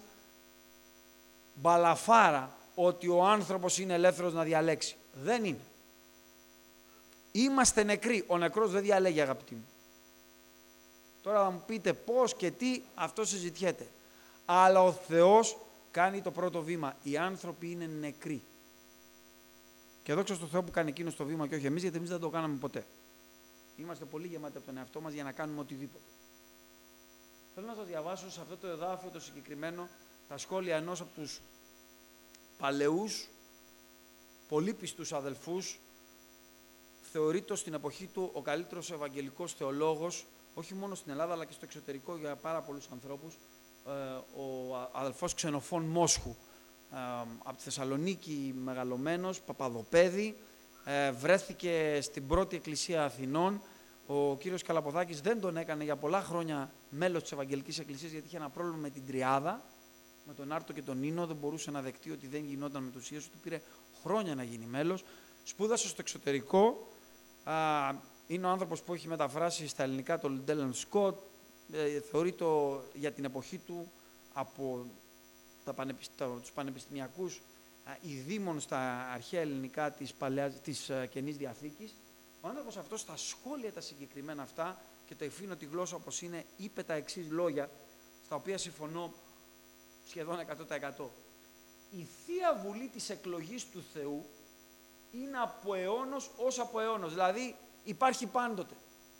μπαλαφάρα ότι ο άνθρωπος είναι ελεύθερος να διαλέξει. Δεν είναι. Είμαστε νεκροί. Ο νεκρός δεν διαλέγει, αγαπητοί μου. Τώρα θα μου πείτε πώς και τι, αυτό συζητιέται. Αλλά ο Θεός κάνει το πρώτο βήμα. Οι άνθρωποι είναι νεκροί. Και δόξα στον Θεό που κάνει εκείνο το βήμα και όχι εμείς, γιατί εμείς δεν το κάναμε ποτέ. Είμαστε πολύ γεμάτοι από τον εαυτό μας για να κάνουμε οτιδήποτε. Θέλω να σας διαβάσω σε αυτό το εδάφιο το συγκεκριμένο τα σχόλια ενός από τους παλαιούς, πολύ πιστούς αδελφούς, θεωρείται στην εποχή του ο καλύτερος ευαγγελικός θεολόγος, όχι μόνο στην Ελλάδα αλλά και στο εξωτερικό για πάρα πολλούς ανθρώπους, ο αδελφός Ξενοφών Μόσχου, από τη Θεσσαλονίκη μεγαλωμένος, Παπαδοπέδη, βρέθηκε στην πρώτη εκκλησία Αθηνών. Ο κύριος Καλαποδάκης δεν τον έκανε για πολλά χρόνια μέλος της Ευαγγελικής Εκκλησίας γιατί είχε ένα πρόβλημα με την τριάδα, με τον Άρτο και τον Ίνο, δεν μπορούσε να δεκτεί ότι δεν γινόταν μετουσίαση του, πήρε χρόνια να γίνει μέλος. Σπούδασε στο εξωτερικό, α, είναι ο άνθρωπος που έχει μεταφράσει στα ελληνικά το Λιντέλεν Σκοτ, ε, θεωρείται για την εποχή του από τα πανεπισ... τους πανεπιστημιακούς ειδήμων στα αρχαία ελληνικά της, παλαιάς, της Καινής Διαθήκης, ο άνθρωπος αυτός στα σχόλια τα συγκεκριμένα αυτά και το εφήνω τη γλώσσα όπως είναι, είπε τα εξής λόγια, στα οποία συμφωνώ σχεδόν εκατό τοις εκατό. Η Θεία Βουλή της εκλογής του Θεού είναι από αιώνος ως από αιώνος, δηλαδή υπάρχει πάντοτε.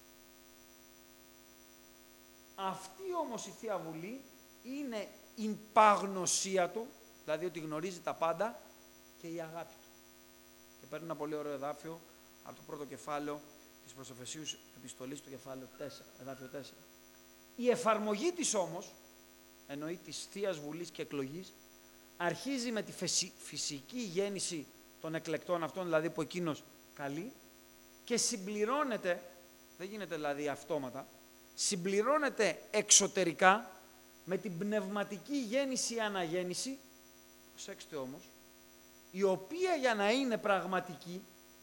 Αυτή όμως η Θεία Βουλή είναι η παγνωσία του, δηλαδή ότι γνωρίζει τα πάντα, και η αγάπη του. Και παίρνει ένα πολύ ωραίο εδάφιο από το πρώτο κεφάλαιο της προς Εφεσίους επιστολής, το κεφάλαιο τέσσερα, εδάφιο τέσσερα. Η εφαρμογή της όμως, εννοεί της Θείας Βουλής και εκλογής, αρχίζει με τη φυσική γέννηση των εκλεκτών αυτών, δηλαδή που εκείνος καλεί, και συμπληρώνεται, δεν γίνεται δηλαδή αυτόματα, συμπληρώνεται εξωτερικά με την πνευματική γέννηση ή αναγέννηση, προσέξτε όμως, η οποία για να είναι πραγματική,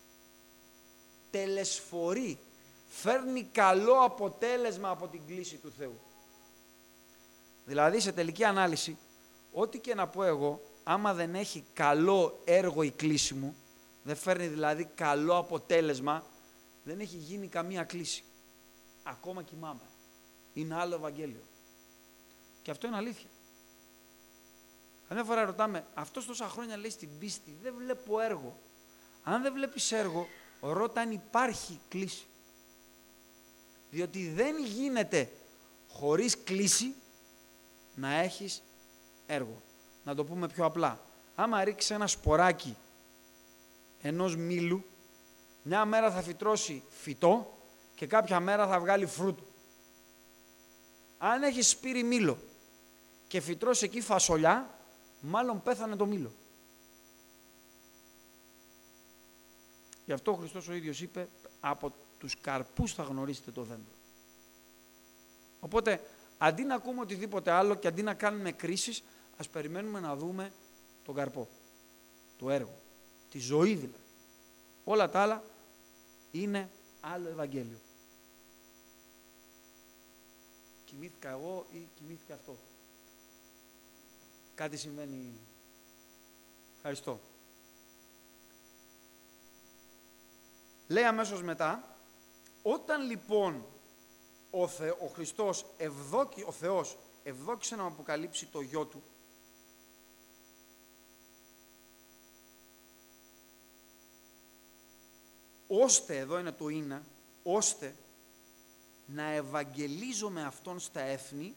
τελεσφορεί, φέρνει καλό αποτέλεσμα από την κλήση του Θεού. Δηλαδή, σε τελική ανάλυση, ό,τι και να πω εγώ, άμα δεν έχει καλό έργο η κλήση μου, δεν φέρνει δηλαδή καλό αποτέλεσμα, δεν έχει γίνει καμία κλήση. Ακόμα κοιμάμαι. Είναι άλλο Ευαγγέλιο. Και αυτό είναι αλήθεια. Καμιά φορά ρωτάμε, αυτός τόσα χρόνια λέει στην πίστη, δεν βλέπω έργο. Αν δεν βλέπεις έργο, ρώτα αν υπάρχει κλήση. Διότι δεν γίνεται χωρίς κλήση να έχεις έργο. Να το πούμε πιο απλά. Άμα ρίξεις ένα σποράκι ενός μήλου, μια μέρα θα φυτρώσει φυτό και κάποια μέρα θα βγάλει φρούτο. Αν έχεις σπείρει μήλο και φυτρώσει εκεί φασολιά, μάλλον πέθανε το μήλο. Γι' αυτό ο Χριστός ο ίδιος είπε, από τους καρπούς θα γνωρίσετε το δέντρο. Οπότε, αντί να ακούμε οτιδήποτε άλλο και αντί να κάνουμε κρίσεις, ας περιμένουμε να δούμε τον καρπό, το έργο, τη ζωή δηλαδή. Όλα τα άλλα είναι άλλο Ευαγγέλιο. Κοιμήθηκα εγώ ή κοιμήθηκε αυτό. Κάτι συμβαίνει. Ευχαριστώ. Λέει αμέσως μετά, όταν λοιπόν ο, Θε, ο Χριστός, ευδόκη, ο Θεός, ευδόκησε να αποκαλύψει το Γιο Του, ώστε, εδώ είναι το είναι, ώστε να ευαγγελίζω με Αυτόν στα έθνη,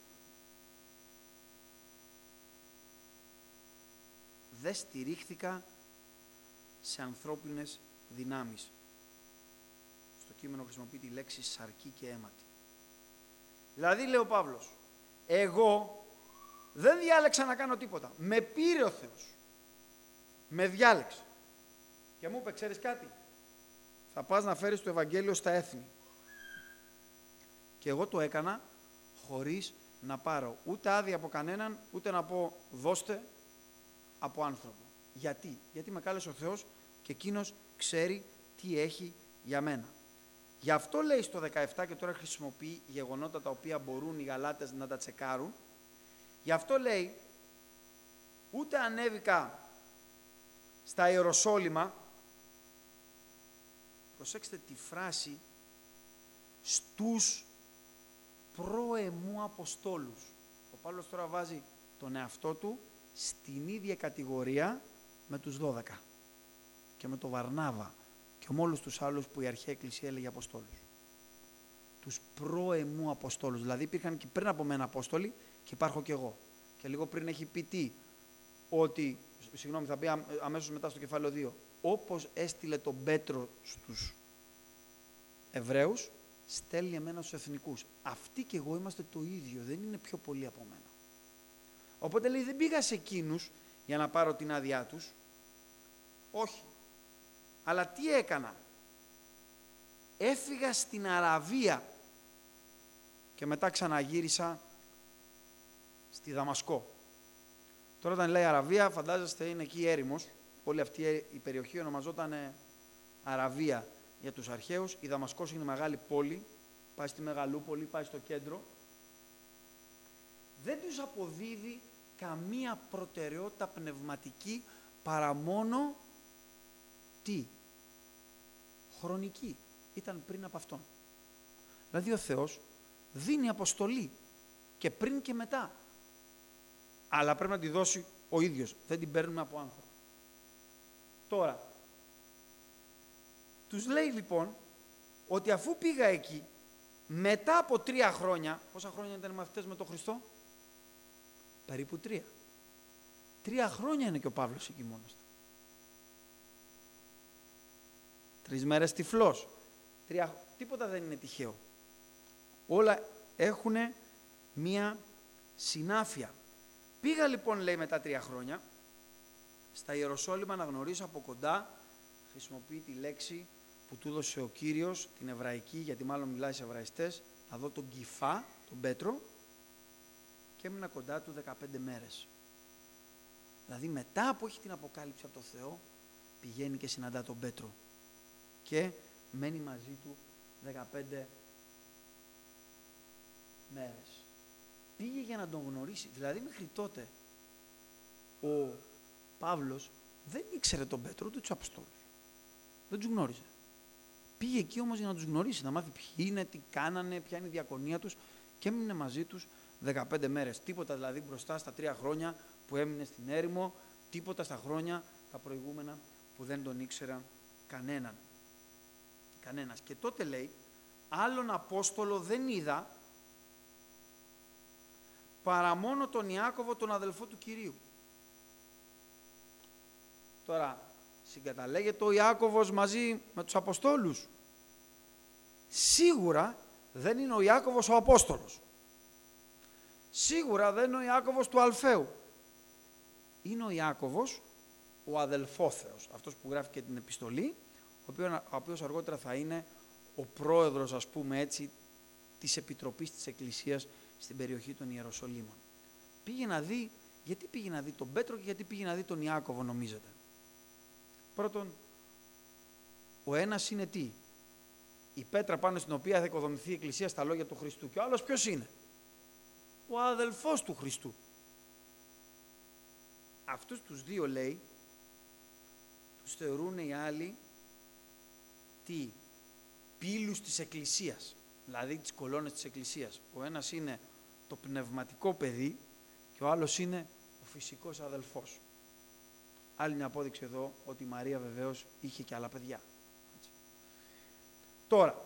δεν στηρίχθηκα σε ανθρώπινες δυνάμεις. Στο κείμενο χρησιμοποιεί τη λέξη σαρκή και αίματη. Δηλαδή, λέει ο Παύλος, εγώ δεν διάλεξα να κάνω τίποτα. Με πήρε ο Θεός. Με διάλεξε. Και μου είπε, ξέρεις κάτι, θα πας να φέρεις το Ευαγγέλιο στα έθνη. Και εγώ το έκανα χωρίς να πάρω ούτε άδεια από κανέναν, ούτε να πω δώστε από άνθρωπο. Γιατί? Γιατί με κάλεσε ο Θεός και εκείνος ξέρει τι έχει για μένα. Γι' αυτό λέει στο δεκαεπτά, και τώρα χρησιμοποιεί γεγονότα τα οποία μπορούν οι Γαλάτες να τα τσεκάρουν. Γι' αυτό λέει, ούτε ανέβηκα στα Ιεροσόλυμα, προσέξτε τη φράση, στους πρώεμου Αποστόλους. Ο Παύλος τώρα βάζει τον εαυτό του στην ίδια κατηγορία με τους δώδεκα και με τον Βαρνάβα και με όλους τους άλλους που η Αρχαία Εκκλησία έλεγε Αποστόλους. Τους πρώεμου Αποστόλους, δηλαδή υπήρχαν και πριν από μένα Απόστολοι και υπάρχω κι εγώ. Και λίγο πριν έχει πει τι, ότι, συγγνώμη, θα πει αμέσως μετά στο κεφάλαιο δύο, όπως έστειλε τον Πέτρο στους Εβραίους, στέλνει εμένα στους εθνικούς. Αυτοί και εγώ είμαστε το ίδιο, δεν είναι πιο πολλοί από μένα. Οπότε λέει, δεν πήγα σε εκείνους για να πάρω την άδειά τους. Όχι. Αλλά τι έκανα. Έφυγα στην Αραβία και μετά ξαναγύρισα στη Δαμασκό. Τώρα όταν λέει Αραβία, φαντάζεστε είναι εκεί έρημος. Όλη αυτή η περιοχή ονομαζόταν Αραβία για τους αρχαίους. Η Δαμασκός είναι μεγάλη πόλη, πάει στη Μεγαλούπολη, πάει στο κέντρο. δεν τους αποδίδει καμία προτεραιότητα πνευματική παρά μόνο τι? Χρονική. Ήταν πριν από αυτόν. Δηλαδή ο Θεός δίνει αποστολή και πριν και μετά. Αλλά πρέπει να τη δώσει ο ίδιος. Δεν την παίρνουμε από άνθρωπο. Τώρα, τους λέει λοιπόν ότι αφού πήγα εκεί, μετά από τρία χρόνια, πόσα χρόνια ήταν οι μαθητές με τον Χριστό? Περίπου τρία. Τρία χρόνια είναι και ο Παύλος εκεί μόνος του. Τρεις μέρες τυφλός. Τρία... Τίποτα δεν είναι τυχαίο. Όλα έχουν μία συνάφεια. Πήγα λοιπόν, λέει, μετά τρία χρόνια, στα Ιεροσόλυμα να γνωρίσω από κοντά, χρησιμοποιεί τη λέξη που του έδωσε ο Κύριος, την εβραϊκή, γιατί μάλλον μιλάει σε εβραϊστές, να δω τον Κηφά, τον Πέτρο, και έμεινα κοντά του δεκαπέντε μέρες. Δηλαδή μετά που έχει την αποκάλυψη από τον Θεό, πηγαίνει και συναντά τον Πέτρο και μένει μαζί του δεκαπέντε μέρες. Πήγε για να τον γνωρίσει. Δηλαδή μέχρι τότε ο Παύλος δεν ήξερε τον Πέτρο ούτε τους Αποστόλους. Δεν τους γνώριζε. Πήγε εκεί όμως για να τους γνωρίσει, να μάθει ποιοι είναι, τι κάνανε, ποια είναι η διακονία τους και έμεινε μαζί τους δεκαπέντε μέρες. Τίποτα δηλαδή μπροστά στα τρία χρόνια που έμεινε στην έρημο, τίποτα στα χρόνια τα προηγούμενα που δεν τον ήξερα κανέναν. Κανένας. Και τότε λέει, άλλον Απόστολο δεν είδα παρά μόνο τον Ιάκωβο, τον αδελφό του Κυρίου. Τώρα, συγκαταλέγεται ο Ιάκωβος μαζί με τους Αποστόλους. Σίγουρα δεν είναι ο Ιάκωβος ο Απόστολος. Σίγουρα δεν είναι ο Ιάκωβος του Αλφαίου. Είναι ο Ιάκωβος ο αδελφόθεος, αυτός που γράφει και την επιστολή, ο οποίος αργότερα θα είναι ο πρόεδρος, ας πούμε έτσι, της Επιτροπής της Εκκλησίας στην περιοχή των Ιεροσολύμων. Πήγε να δει, γιατί πήγε να δει τον Πέτρο και γιατί πήγε να δει τον Ιάκωβο, νομίζετε? Πρώτον, ο ένας είναι τι? Η πέτρα πάνω στην οποία θα οικοδομηθεί η Εκκλησία στα λόγια του Χριστού. Και ο άλλος ποιος είναι? Ο αδελφός του Χριστού. Αυτούς τους δύο, λέει, τους θεωρούν οι άλλοι τι? Πύλους της Εκκλησίας, δηλαδή τις κολόνες της Εκκλησίας. Ο ένας είναι το πνευματικό παιδί και ο άλλος είναι ο φυσικός αδελφός. Άλλη μια απόδειξη εδώ ότι η Μαρία βεβαίως είχε και άλλα παιδιά. Έτσι. Τώρα,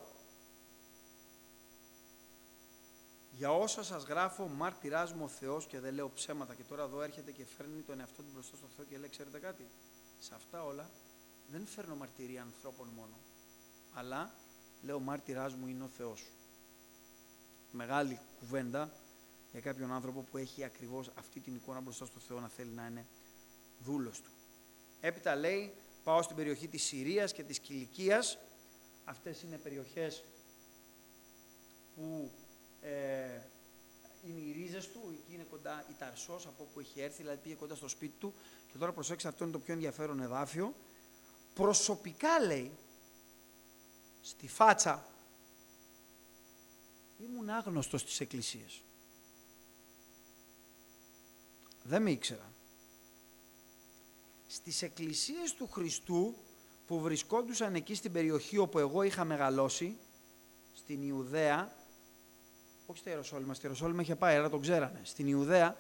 για όσα σας γράφω, μάρτυράς μου ο Θεός και δεν λέω ψέματα. Και τώρα εδώ έρχεται και φέρνει τον εαυτό του μπροστά στο Θεό και λέει, ξέρετε κάτι, σε αυτά όλα δεν φέρνω μαρτυρία ανθρώπων μόνο, αλλά λέω μάρτυράς μου είναι ο Θεός. Μεγάλη κουβέντα για κάποιον άνθρωπο που έχει ακριβώς αυτή την εικόνα μπροστά στο Θεό, να θέλει να είναι δούλος του. Έπειτα λέει, πάω στην περιοχή της Συρίας και της Κιλικίας. Αυτές είναι περιοχές που ε, είναι οι ρίζες του, εκεί είναι κοντά η Ταρσός, από όπου έχει έρθει, δηλαδή πήγε κοντά στο σπίτι του. Και τώρα προσέξτε, αυτό είναι το πιο ενδιαφέρον εδάφιο. Προσωπικά, λέει, στη φάτσα ήμουν άγνωστος στις εκκλησίες. Δεν με ήξερα. Στις εκκλησίες του Χριστού που βρισκόντουσαν εκεί στην περιοχή όπου εγώ είχα μεγαλώσει, στην Ιουδαία, όχι στα Ιεροσόλυμα, στη Ιεροσόλυμα είχε πάει, άρα τον ξέρανε. Στην Ιουδαία,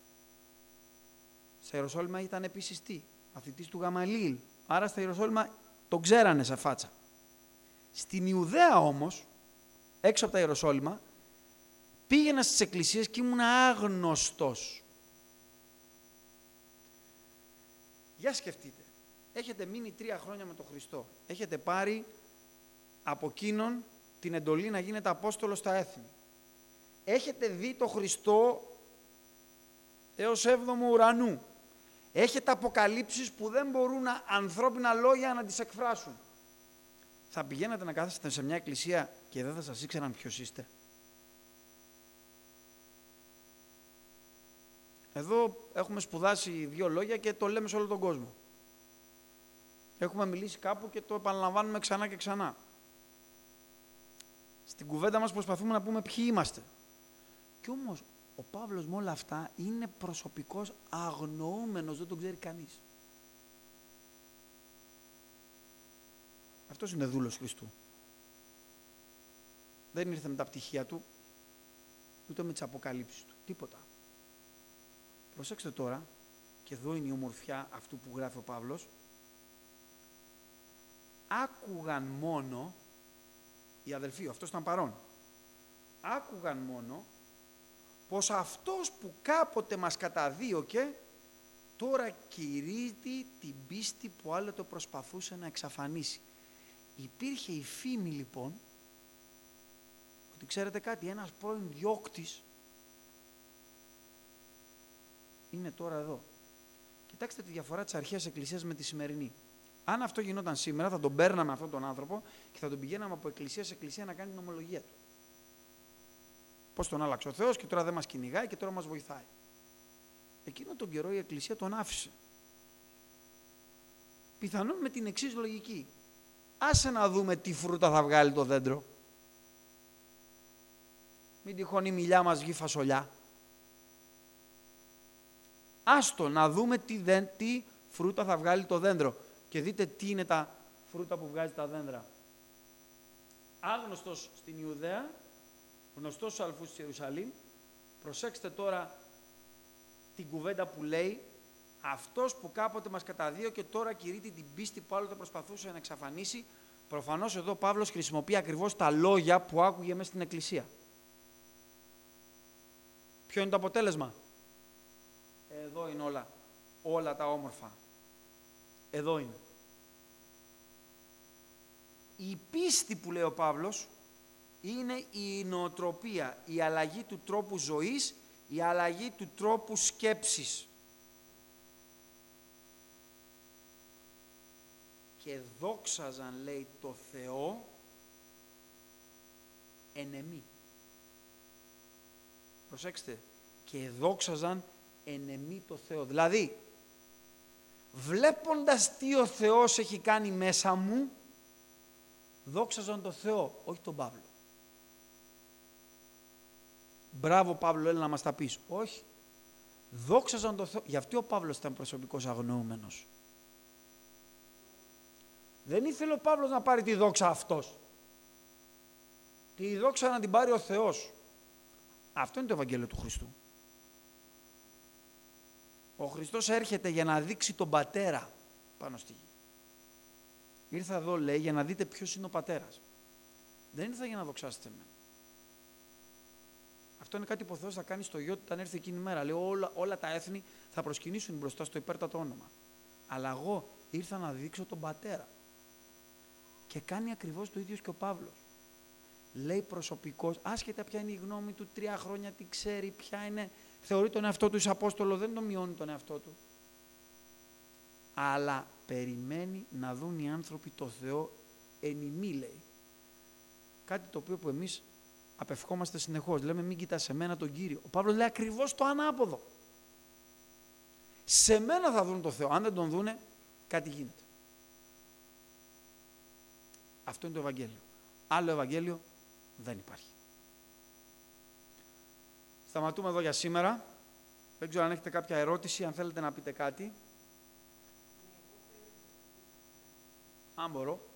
στα Ιεροσόλυμα ήταν επίσης τι? Μαθητής του Γαμαλίλ, άρα στα Ιεροσόλυμα τον ξέρανε σε φάτσα. Στην Ιουδαία όμως, έξω από τα Ιεροσόλυμα, πήγαινα στις εκκλησίες και ήμουν άγνωστος. Για σκεφτείτε, έχετε μείνει τρία χρόνια με τον Χριστό, έχετε πάρει από εκείνον την εντολή να γίνετε Απόστολος στα έθνη. Έχετε δει τον Χριστό έως έβδομο ουρανού. Έχετε αποκαλύψεις που δεν μπορούν να, ανθρώπινα λόγια να τις εκφράσουν. Θα πηγαίνατε να κάθεστε σε μια εκκλησία και δεν θα σας ήξεραν ποιος είστε? Εδώ έχουμε σπουδάσει δύο λόγια και το λέμε σε όλο τον κόσμο. Έχουμε μιλήσει κάπου και το επαναλαμβάνουμε ξανά και ξανά. Στην κουβέντα μας προσπαθούμε να πούμε ποιοι είμαστε. Κι όμως Ο Παύλος με όλα αυτά είναι προσωπικός αγνοούμενος, δεν τον ξέρει κανείς. Αυτός είναι δούλος Χριστού. Δεν ήρθε με τα πτυχία του, ούτε με τις αποκαλύψεις του, τίποτα. Προσέξτε τώρα, και εδώ είναι η ομορφιά αυτού που γράφει ο Παύλος, άκουγαν μόνο, οι αδελφοί, αυτός ήταν παρόν, άκουγαν μόνο πως αυτός που κάποτε μας καταδίωκε, τώρα κηρύττει την πίστη που άλλοτε προσπαθούσε να εξαφανίσει. Υπήρχε η φήμη λοιπόν, ότι ξέρετε κάτι, ένας πρώην διώκτης είναι τώρα εδώ. Κοιτάξτε τη διαφορά της αρχαίας εκκλησίας με τη σημερινή. Αν αυτό γινόταν σήμερα, θα τον παίρναμε αυτόν τον άνθρωπο και θα τον πηγαίναμε από εκκλησία σε εκκλησία να κάνει την ομολογία του. Πώς τον άλλαξε ο Θεός και τώρα δεν μας κυνηγάει και τώρα μας βοηθάει. Εκείνο τον καιρό η εκκλησία τον άφησε. Πιθανόν με την εξής λογική. Άσε να δούμε τι φρούτα θα βγάλει το δέντρο. Μην τυχόν η μιλιά μας βγει φασολιά. Άστο να δούμε τι, δεν, τι φρούτα θα βγάλει το δέντρο. Και δείτε τι είναι τα φρούτα που βγάζει τα δέντρα. Άγνωστος στην Ιουδαία, γνωστός στους αλφούς της Ιερουσαλήμ. Προσέξτε τώρα την κουβέντα που λέει, αυτός που κάποτε μας καταδίωκε και τώρα κηρύττει την πίστη που άλλοτε προσπαθούσε να εξαφανίσει. Προφανώς εδώ ο Παύλος χρησιμοποιεί ακριβώς τα λόγια που άκουγε μέσα στην εκκλησία. Ποιο είναι το αποτέλεσμα? Εδώ είναι όλα, όλα τα όμορφα. Εδώ είναι. Η πίστη που λέει ο Παύλος είναι η νοοτροπία, η αλλαγή του τρόπου ζωής, η αλλαγή του τρόπου σκέψης. Και δόξαζαν, λέει, το Θεό εν εμή. Προσέξτε, και δόξαζαν εν εμή το Θεό. Δηλαδή, βλέποντας τι ο Θεός έχει κάνει μέσα μου, δόξαζαν το Θεό, όχι τον Παύλο. Μπράβο Παύλο, έλα να μας τα πεις. Όχι. Δόξαζαν το Θεό. Γι' αυτό ο Παύλος ήταν προσωπικός αγνοούμενος. Δεν ήθελε ο Παύλος να πάρει τη δόξα αυτός. Τη δόξα να την πάρει ο Θεός. Αυτό είναι το Ευαγγέλιο του Χριστού. Ο Χριστός έρχεται για να δείξει τον Πατέρα πάνω στη γη. Ήρθα εδώ, λέει, για να δείτε ποιος είναι ο Πατέρας. Δεν ήρθα για να δοξάσετε εμένα. Αυτό είναι κάτι που ο Θεός θα κάνει στο γιο του όταν έρθει εκείνη η μέρα. Λέει, όλα, όλα τα έθνη θα προσκυνήσουν μπροστά στο υπέρτατο όνομα. Αλλά εγώ ήρθα να δείξω τον Πατέρα. Και κάνει ακριβώς το ίδιο και ο Παύλος. Λέει προσωπικός, άσχετα ποια είναι η γνώμη του, τρία χρόνια τι ξέρει, ποια είναι, θεωρεί τον εαυτό του εις Απόστολο, δεν τον μειώνει τον εαυτό του. Αλλά περιμένει να δουν οι άνθρωποι το Θεό εν ημί, λέει. Κάτι το οποίο που εμείς απευχόμαστε συνεχώς. Λέμε μην κοιτάς σε μένα τον Κύριο. Ο Παύλος λέει ακριβώς το ανάποδο. Σε μένα θα δουν το Θεό. Αν δεν τον δούνε, κάτι γίνεται. Αυτό είναι το Ευαγγέλιο. Άλλο Ευαγγέλιο δεν υπάρχει. Σταματούμε εδώ για σήμερα. Δεν ξέρω αν έχετε κάποια ερώτηση, αν θέλετε να πείτε κάτι. Αν μπορώ.